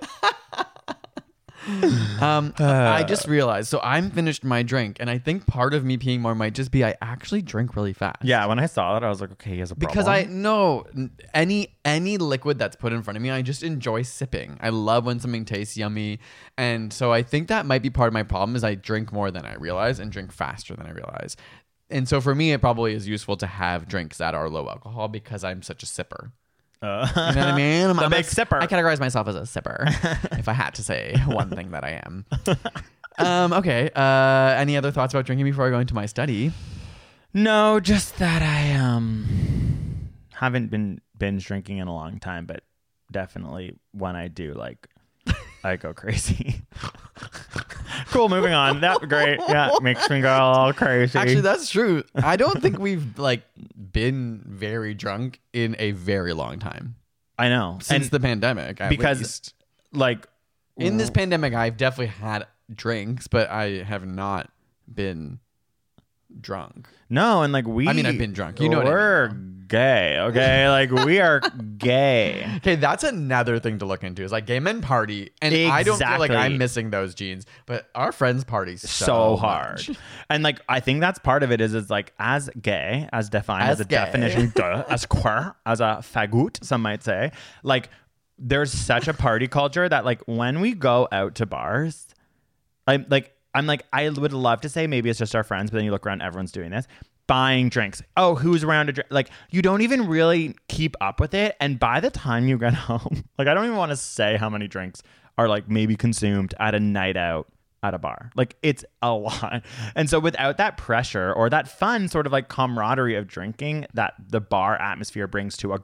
I just realized, so I'm finished my drink, and I think part of me peeing more might just be I actually drink really fast. Yeah, when I saw that, I was like, okay, he has a problem. Because I know any liquid that's put in front of me, I just enjoy sipping. I love when something tastes yummy, and so I think that might be part of my problem is I drink more than I realize and drink faster than I realize. And so for me, it probably is useful to have drinks that are low alcohol because I'm such a sipper. You know what I mean? I'm a big sipper. I categorize myself as a sipper, if I had to say one thing that I am. Okay. Any other thoughts about drinking before I go into my study? No, just that I haven't been binge drinking in a long time, but definitely when I do, like, I go crazy. Cool, moving on. That's great. Yeah, makes me go all crazy. Actually, that's true. I don't think we've like been very drunk in a very long time. I know. Since the pandemic. Because least. like in this pandemic, I've definitely had drinks, but I have not been drunk. No, and like I've been drunk. You know what we're I mean. Gay, okay? Like we are gay. Okay, that's another thing to look into. Is like gay men party, and I don't feel like I'm missing those genes, but our friends party so hard. And like I think that's part of it is like as gay, as defined as a definition, as queer, as a fagoot, some might say, like there's such a party culture that like when we go out to bars, I would love to say maybe it's just our friends, but then you look around, everyone's doing this. Buying drinks. Oh, who's around to drink? Like, you don't even really keep up with it. And by the time you get home, like, I don't even want to say how many drinks are like maybe consumed at a night out at a bar. Like, it's a lot. And so without that pressure or that fun sort of like camaraderie of drinking that the bar atmosphere brings to a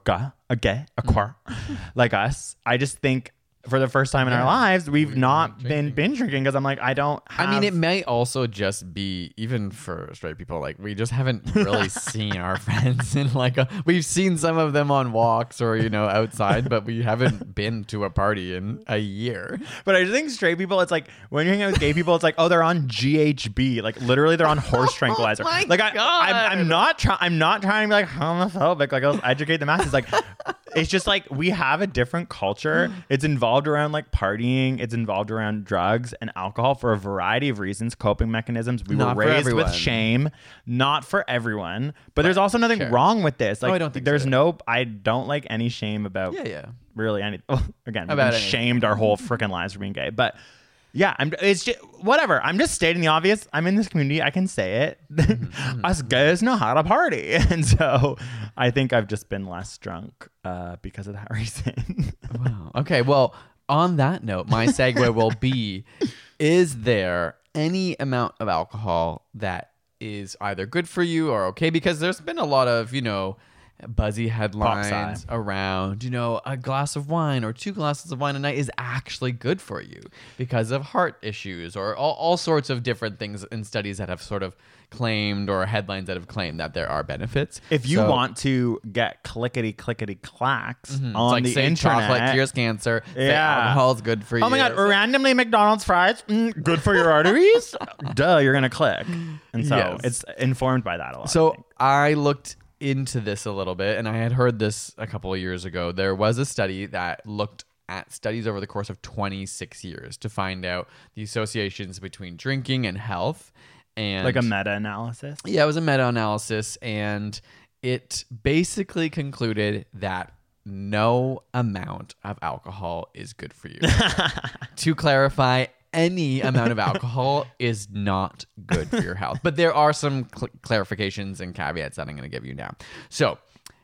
choir like us, I just think for the first time in our lives, we've not been binge drinking because I'm like, I don't have... I mean, it may also just be, even for straight people, like we just haven't really seen our friends in like we've seen some of them on walks or, you know, outside, but we haven't been to a party in a year. But I just think straight people, it's like when you're hanging out with gay people, it's like, oh, they're on GHB. Like literally they're on horse tranquilizer. My like God. I'm not trying to be like homophobic. Like I'll educate the masses. Like it's just like we have a different culture. It's involved around like partying. It's involved around drugs and alcohol for a variety of reasons, coping mechanisms. We were raised with shame. Not for everyone. But there's also nothing wrong with this. Like I don't think there's so. I don't like any shame about really anything. Again, we've been shamed our whole freaking lives for being gay. But yeah, it's just whatever. I'm just stating the obvious. I'm in this community. I can say it. Us gays know how to party. And so I think I've just been less drunk because of that reason. Wow. Okay. Well, on that note, my segue will be, is there any amount of alcohol that is either good for you or okay? Because there's been a lot of, you know, buzzy headlines around, you know, a glass of wine or 2 glasses of wine a night is actually good for you because of heart issues or all sorts of different things in studies that have sort of claimed or headlines that have claimed that there are benefits. If you want to get clickety clacks on like, the say internet, chocolate cures cancer, say alcohol is good for you. Oh my God, randomly McDonald's fries, good for your arteries? Duh, you're going to click. And so it's informed by that a lot. So I looked into this a little bit, and I had heard this a couple of years ago. There was a study that looked at studies over the course of 26 years to find out the associations between drinking and health. And like a meta-analysis? Yeah, it was a meta-analysis, and it basically concluded that no amount of alcohol is good for you. To clarify, any amount of alcohol is not good for your health. But there are some clarifications and caveats that I'm going to give you now. So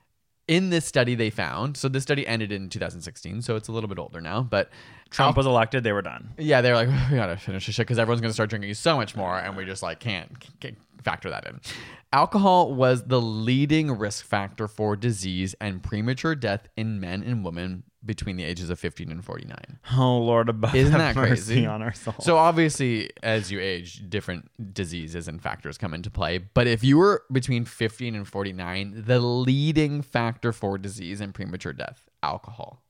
in this study they found, so this study ended in 2016, so it's a little bit older now, but Trump was elected, they were done. Yeah, they were like, we got to finish this shit because everyone's going to start drinking so much more, and we just like can't factor that in. Alcohol was the leading risk factor for disease and premature death in men and women between the ages of 15 and 49. Oh, Lord above. Isn't that crazy? On our souls. So obviously, as you age, different diseases and factors come into play. But if you were between 15 and 49, the leading factor for disease and premature death, alcohol.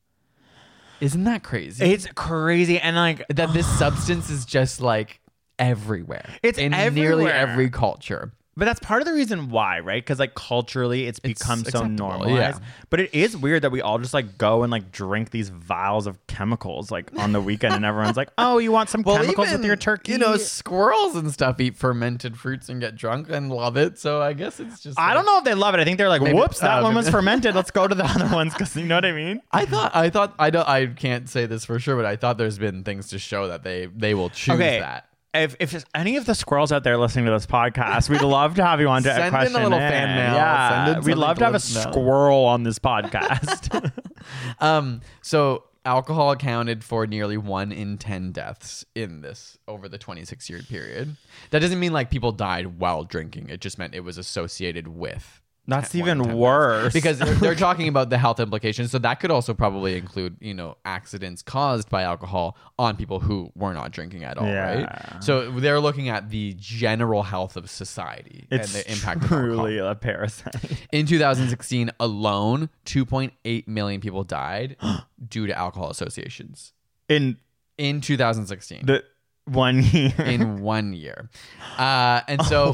Isn't that crazy? It's crazy. And like that this substance is just like everywhere. It's in everywhere. Nearly every culture. But that's part of the reason why, right? Because like culturally, it's become so normalized. Yeah. But it is weird that we all just like go and like drink these vials of chemicals like on the weekend, and everyone's like, "Oh, you want some chemicals even, with your turkey?" You know, squirrels and stuff eat fermented fruits and get drunk and love it. So I guess it's just. I don't know if they love it. I think they're like, "Whoops, that one was fermented. Let's go to the other ones," because you know what I mean. I can't say this for sure, but I thought there's been things to show that they will choose that. If any of the squirrels out there listening to this podcast, we'd love to have you on to send question. in a little fan mail. Yeah, we'd love to have a squirrel on this podcast. So alcohol accounted for nearly 1 in 10 deaths in this over the 26-year period. That doesn't mean like people died while drinking. It just meant it was associated with. That's even worse. Because they're talking about the health implications. So that could also probably include, you know, accidents caused by alcohol on people who were not drinking at all, right? So they're looking at the general health of society and the impact of alcohol. It's truly a parasite. In 2016 alone, 2.8 million people died due to alcohol associations. In 2016. The 1 year. In 1 year. And so...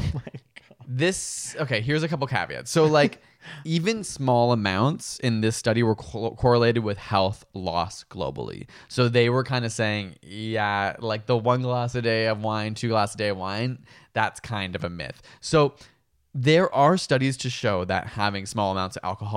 here's a couple caveats. So like even small amounts in this study were correlated with health loss globally. So they were kind of saying, yeah, like the 1 glass a day of wine, 2 glasses a day of wine, that's kind of a myth. So there are studies to show that having small amounts of alcohol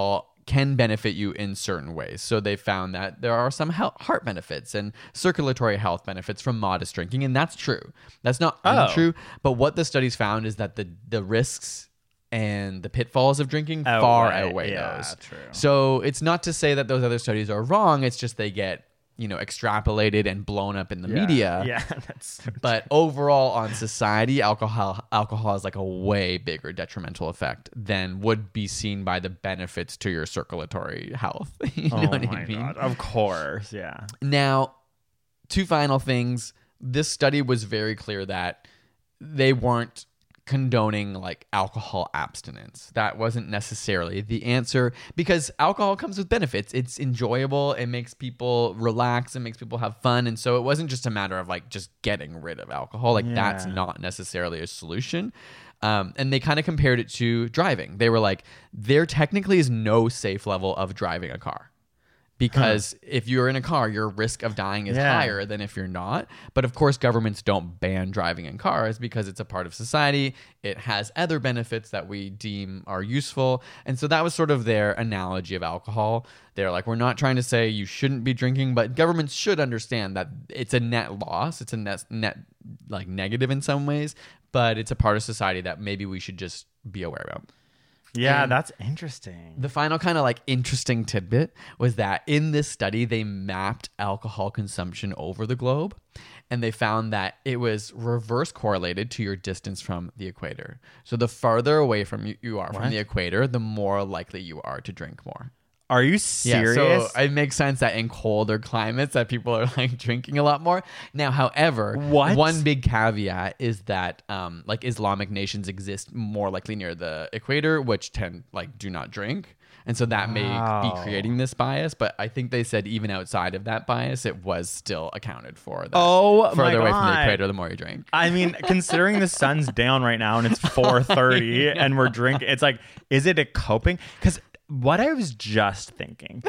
can benefit you in certain ways. So they found that there are some heart benefits and circulatory health benefits from modest drinking, and that's true. That's not untrue. But what the studies found is that the risks and the pitfalls of drinking far outweigh those. True. So it's not to say that those other studies are wrong. It's just they get extrapolated and blown up in the media. Yeah, that's so but overall on society, alcohol has like a way bigger detrimental effect than would be seen by the benefits to your circulatory health. You know what I mean? God. Of course, yeah. Now, two final things. This study was very clear that they weren't condoning like alcohol abstinence. That wasn't necessarily the answer, because alcohol comes with benefits. It's enjoyable, it makes people relax, it makes people have fun, and so it wasn't just a matter of like just getting rid of alcohol. Like that's not necessarily a solution. And they kind of compared it to driving. They were like, there technically is no safe level of driving a car. Because if you're in a car, your risk of dying is higher than if you're not. But of course, governments don't ban driving in cars because it's a part of society. It has other benefits that we deem are useful. And so that was sort of their analogy of alcohol. They're like, we're not trying to say you shouldn't be drinking, but governments should understand that it's a net loss. It's a net like negative in some ways, but it's a part of society that maybe we should just be aware about. Yeah, And that's interesting. the final kind of like interesting tidbit was that in this study, they mapped alcohol consumption over the globe, and they found that it was reverse correlated to your distance from the equator. So the farther away from you are from the equator, the more likely you are to drink more. Are you serious? Yeah, so it makes sense that in colder climates that people are like drinking a lot more. Now, however, one big caveat is that like Islamic nations exist more likely near the equator, which do not drink. And so that may be creating this bias, but I think they said even outside of that bias, it was still accounted for. That further away from the equator, the more you drink. I mean, considering the sun's down right now and it's 4:30 and we're drinking, it's like, is it a coping? Because what I was just thinking,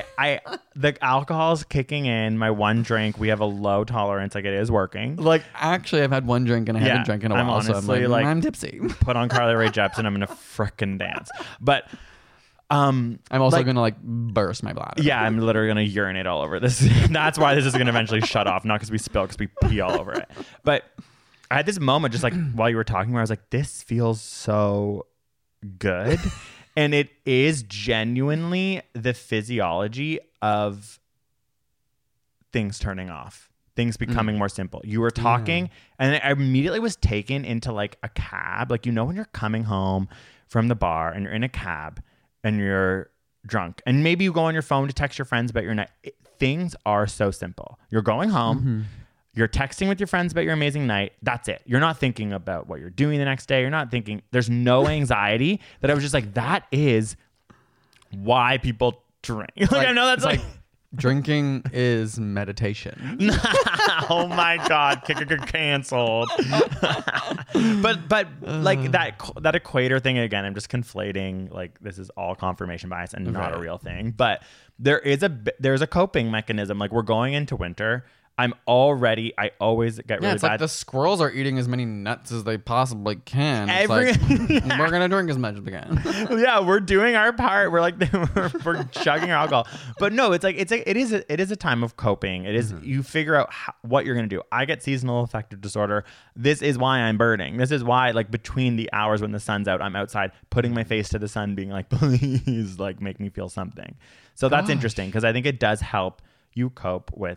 the alcohol's kicking in. My one drink, we have a low tolerance. Like it is working. Like actually, I've had one drink and I haven't drank in a while, so I'm tipsy. Put on Carly Rae Jepsen, I'm gonna frickin' dance. But I'm also gonna like burst my bladder. Yeah, I'm literally gonna urinate all over this. That's why this is gonna eventually shut off, not because we spill, because we pee all over it. But I had this moment just like while you were talking where I was like, this feels so good. And it is genuinely the physiology of things turning off, things becoming more simple. You were talking and I immediately was taken into like a cab. Like, when you're coming home from the bar and you're in a cab and you're drunk and maybe you go on your phone to text your friends about your night. Things are so simple. You're going home. You're texting with your friends about your amazing night. That's it. You're not thinking about what you're doing the next day. You're not thinking, there's no anxiety. That I was just like, that is why people drink. Like I know that's like drinking is meditation. Oh my God, canceled. but like that equator thing again, I'm just conflating. Like this is all confirmation bias and not a real thing. But there's a coping mechanism. Like we're going into winter. I always get really it's bad. like the squirrels are eating as many nuts as they possibly can. It's like, we're going to drink as much as we can. Yeah, we're doing our part. We're like, we're chugging our alcohol. But no, it is a time of coping. It is, you figure out what you're going to do. I get seasonal affective disorder. This is why I'm burning. This is why, like, between the hours when the sun's out, I'm outside putting my face to the sun being like, please, like, make me feel something. So that's interesting because I think it does help you cope with,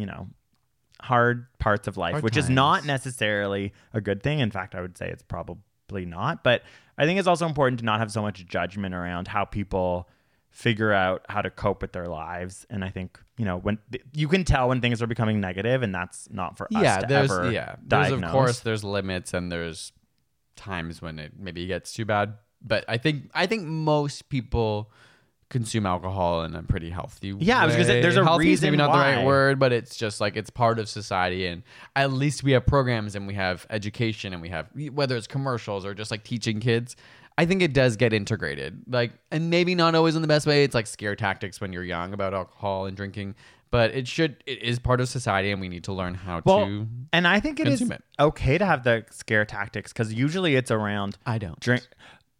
hard parts of life, which is not necessarily a good thing. In fact, I would say it's probably not. But I think it's also important to not have so much judgment around how people figure out how to cope with their lives. And I think, when you can tell when things are becoming negative, and that's not for us to ever diagnose. There's limits and there's times when it maybe gets too bad. But I think most people consume alcohol in a pretty healthy way. I was gonna say there's a healthy reason maybe not why. the right word, but it's just like it's part of society, and at least we have programs and we have education and we have, whether it's commercials or just like teaching kids, I think it does get integrated, like, and maybe not always in the best way. It's like scare tactics when you're young about alcohol and drinking, but it is part of society and we need to learn how to and I think it is consume it. Okay to have the scare tactics because usually it's around I don't drink.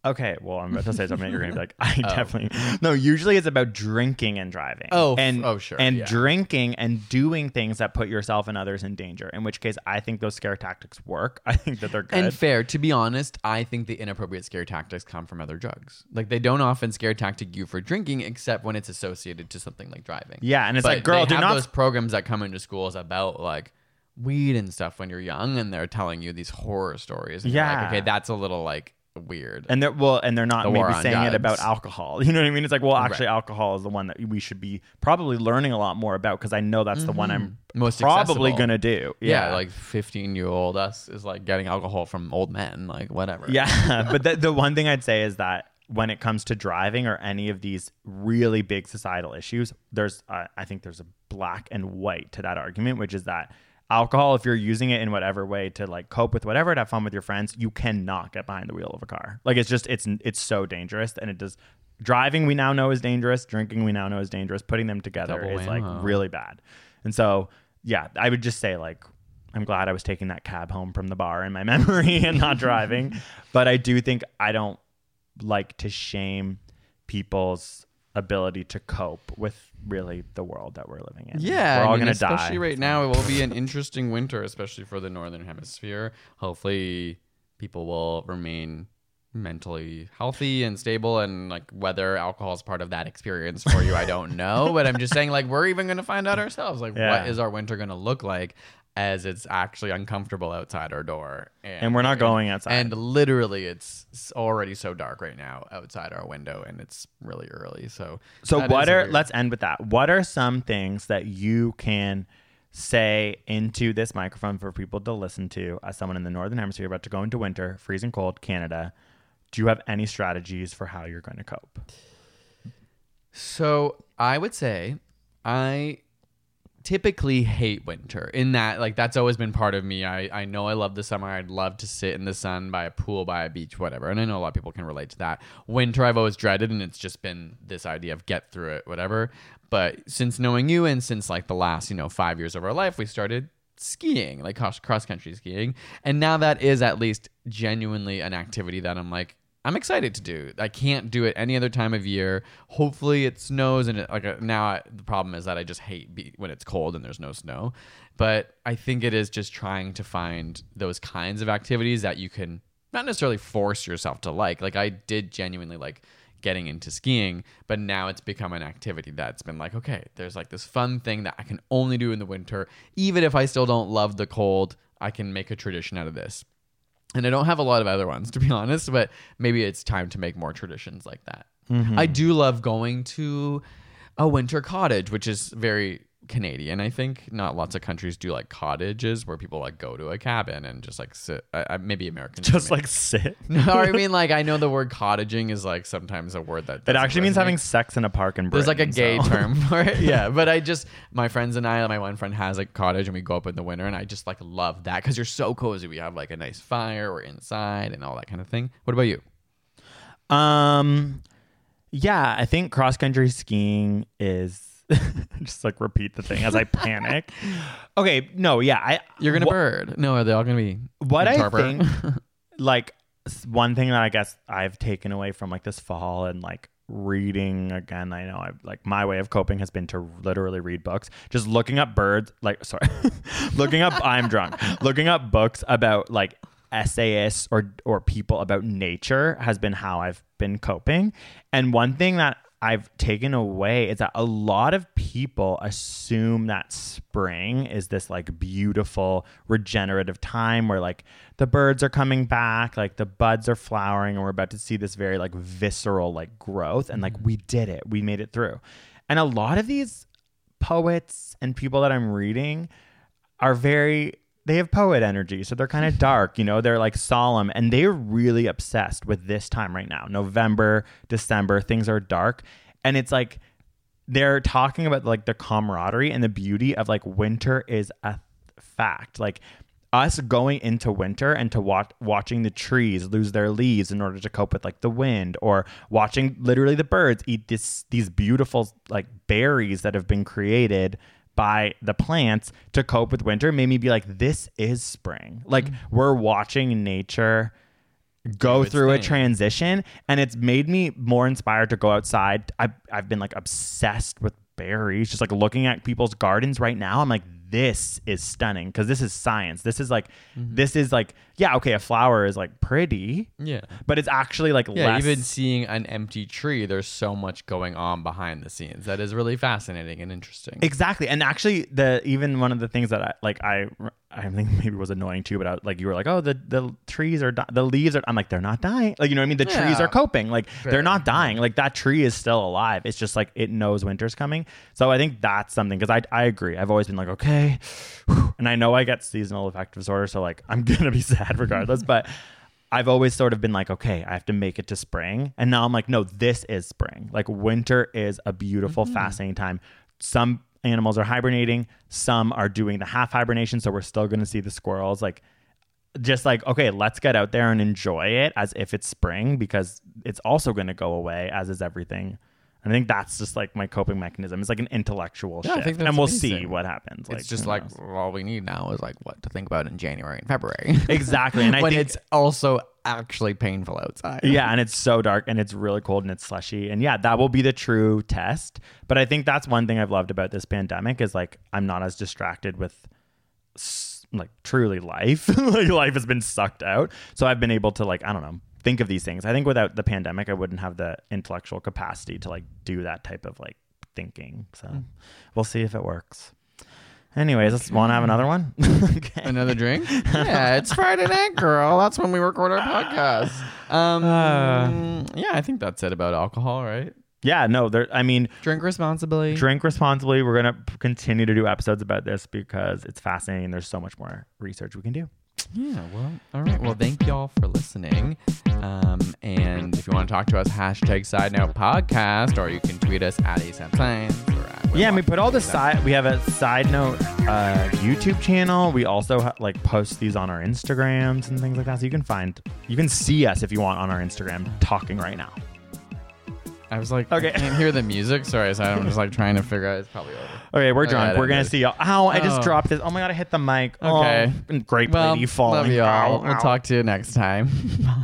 Okay, well, I'm about to say something. You're gonna be like, I definitely no. Usually, it's about drinking and driving. Sure, and yeah. drinking and doing things that put yourself and others in danger. In which case, I think those scare tactics work. I think that they're good. And fair, to be honest, I think the inappropriate scare tactics come from other drugs. Like they don't often scare tactic you for drinking, except when it's associated to something like driving. Yeah, and it's but like, girl, they do have not. those programs that come into schools about like weed and stuff when you're young, and they're telling you these horror stories. And you're like, Yeah. okay, that's a little like weird. And they're not The war maybe on saying it drugs. about alcohol. You know what I mean? It's like, well, actually, Right. alcohol is the one that we should be probably learning a lot more about because I know that's the one I'm Most probably accessible. gonna do. Yeah, like 15-year-old us is like getting alcohol from old men, like whatever. Yeah, but the one thing I'd say is that when it comes to driving or any of these really big societal issues, there's I think there's a black and white to that argument, which is that alcohol, if you're using it in whatever way to like cope with whatever, to have fun with your friends, you cannot get behind the wheel of a car. Like it's just it's so dangerous, and it does. Driving we now know is dangerous. Drinking we now know is dangerous. Putting them together Double is like whammo. really bad. And so yeah, I would just say like, I'm glad I was taking that cab home from the bar in my memory and not driving. But I do think I don't like to shame people's ability to cope with really the world that we're living in. Yeah, we're all I mean, gonna especially die. right now. It will be an interesting winter, especially for the Northern Hemisphere. Hopefully, people will remain mentally healthy and stable, and like whether alcohol is part of that experience for you, I don't know. But I'm just saying, like, we're even going to find out ourselves. Like, Yeah. what is our winter going to look like as it's actually uncomfortable outside our door? And we're not going outside. And literally, it's already so dark right now outside our window, and it's really early. So that what is a are weird- let's end with that. What are some things that you can say into this microphone for people to listen to as someone in the Northern Hemisphere about to go into winter, freezing cold, Canada? Do you have any strategies for how you're going to cope? So I would say I typically hate winter in that, like, that's always been part of me. I know I love the summer. I'd love to sit in the sun by a pool, by a beach, whatever. And I know a lot of people can relate to that. Winter I've always dreaded, and it's just been this idea of get through it, whatever. But since knowing you, and since like the last, 5 years of our life, we started skiing, like cross-country skiing. And now that is at least genuinely an activity that I'm excited to do. I can't do it any other time of year. Hopefully it snows, and the problem is that I just hate when it's cold and there's no snow. But I think it is just trying to find those kinds of activities that you can not necessarily force yourself to like. Like I did genuinely like getting into skiing, but now it's become an activity that's been like, okay, there's like this fun thing that I can only do in the winter. Even if I still don't love the cold, I can make a tradition out of this. And I don't have a lot of other ones, to be honest, but maybe it's time to make more traditions like that. Mm-hmm. I do love going to a winter cottage, which is very Canadian, I think. Not lots of countries do like cottages where people like go to a cabin and just like sit. Maybe Americans Just like sit. No, I mean, like, I know the word cottaging is like sometimes a word that It actually means resonate. having sex in a park in Britain. There's like a gay so. term for it. Yeah. But my friends and I, my one friend has like a cottage, and we go up in the winter, and I just like love that because you're so cozy. We have like a nice fire, we're inside and all that kind of thing. What about you? Yeah, I think cross-country skiing is just like repeat the thing as I panic. Okay, no, yeah. You're going to bird. No, are they all going to be What I interpret? think, like, one thing that I guess I've taken away from like this fall and like reading again, I know I've like my way of coping has been to literally read books, just looking up birds, like, sorry, looking up, I'm drunk, looking up books about like essayists or people about nature has been how I've been coping. And one thing that I've taken away is that a lot of people assume that spring is this like beautiful regenerative time where like the birds are coming back, like the buds are flowering, and we're about to see this very like visceral like growth. And like we did it, we made it through. And a lot of these poets and people that I'm reading are they have poet energy. So they're kind of dark, they're like solemn, and they're really obsessed with this time right now. November, December, things are dark. And it's like, they're talking about like the camaraderie and the beauty of like winter is a fact. Like us going into winter and to watching the trees lose their leaves in order to cope with like the wind, or watching literally the birds eat these beautiful like berries that have been created by the plants to cope with winter, made me be like, this is spring. Like we're watching nature go its through a thing. transition, and it's made me more inspired to go outside. I've been like obsessed with berries, just like looking at people's gardens right now. I'm like, this is stunning, because this is science. This is like yeah, okay, a flower is like pretty, Yeah. but it's actually like less. Even seeing an empty tree, there's so much going on behind the scenes that is really fascinating and interesting. Exactly. And actually, even one of the things that I think maybe was annoying too, but you were like, oh, the trees are the leaves are. I'm like, they're not dying. Like, you know what I mean? The trees are coping. Like, they're not dying. Like, that tree is still alive. It's just like it knows winter's coming. So I think that's something, because I agree. I've always been like, okay, and I know I get seasonal affective disorder, so like I'm gonna be sad regardless. But I've always sort of been like, okay, I have to make it to spring, and now I'm like, no, this is spring. Like, winter is a beautiful, fascinating time. Some animals are hibernating, some are doing the half hibernation, so we're still going to see the squirrels. Like, just like, okay, let's get out there and enjoy it as if it's spring, because it's also going to go away, as is everything. And I think that's just like my coping mechanism. It's like an intellectual Yeah, I shift, think that's and we'll amazing. see what happens. It's just who like knows? all we need now is like what to think about in January and February. Exactly. And I when think it's also actually painful outside. yeah, and it's so dark and it's really cold and it's slushy. And yeah, that will be the true test. But I think that's one thing I've loved about this pandemic is like I'm not as distracted with like truly life. Like, life has been sucked out. So I've been able to, like, I don't know, think of these things. I think without the pandemic, I wouldn't have the intellectual capacity to like do that type of like thinking. So we'll see if it works. Anyways, let's want to have another one. Okay. Another drink? Yeah, it's Friday night, girl. That's when we record our podcast. Yeah, I think that's it about alcohol, right? Yeah, no, I mean, Drink responsibly. drink responsibly. We're going to continue to do episodes about this because it's fascinating. There's so much more research we can do. Yeah, well, all right. Well, thank y'all for listening. And if you want to talk to us, #SideNotePodcast, or you can tweet us at ASAPScience or at Yeah, and we put all the we have a Side Note YouTube channel. We also like post these on our Instagrams and things like that. So you can see us if you want on our Instagram talking right now. I was like, Okay. I can't hear the music. Sorry, so I'm just like trying to figure out. It's probably over. Okay, we're Okay, drunk. I We're going to did. see y'all. Ow, I just Oh. dropped this. Oh my God, I hit the mic. Okay. Oh, great Well, lady falling. love y'all. Ow, We'll ow. talk to you next time. Bye.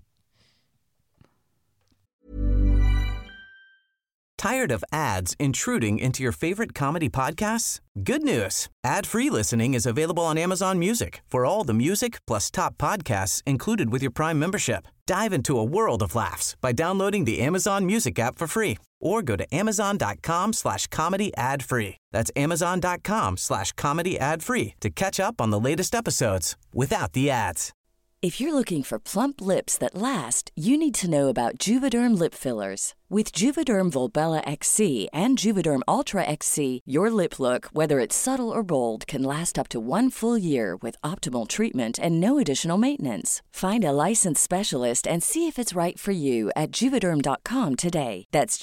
Tired of ads intruding into your favorite comedy podcasts? Good news. Ad-free listening is available on Amazon Music for all the music plus top podcasts included with your Prime membership. Dive into a world of laughs by downloading the Amazon Music app for free or go to amazon.com/comedy ad-free. That's amazon.com/comedy ad-free to catch up on the latest episodes without the ads. If you're looking for plump lips that last, you need to know about Juvederm lip fillers. With Juvederm Volbella XC and Juvederm Ultra XC, your lip look, whether it's subtle or bold, can last up to 1 full year with optimal treatment and no additional maintenance. Find a licensed specialist and see if it's right for you at Juvederm.com today. That's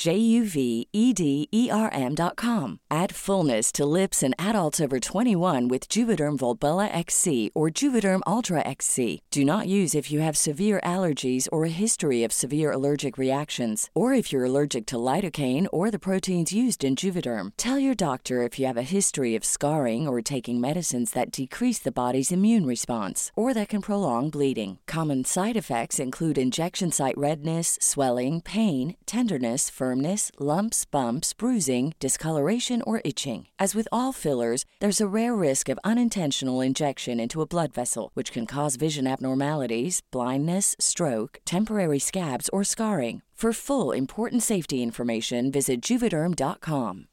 JUVEDERM.com. Add fullness to lips in adults over 21 with Juvederm Volbella XC or Juvederm Ultra XC. Do not use if you have severe allergies or a history of severe allergic reactions, or if you're allergic to lidocaine or the proteins used in Juvederm. Tell your doctor if you have a history of scarring or taking medicines that decrease the body's immune response or that can prolong bleeding. Common side effects include injection site redness, swelling, pain, tenderness, firmness, lumps, bumps, bruising, discoloration, or itching. As with all fillers, there's a rare risk of unintentional injection into a blood vessel, which can cause vision abnormalities, blindness, stroke, temporary scabs, or scarring. For full, important safety information, visit Juvederm.com.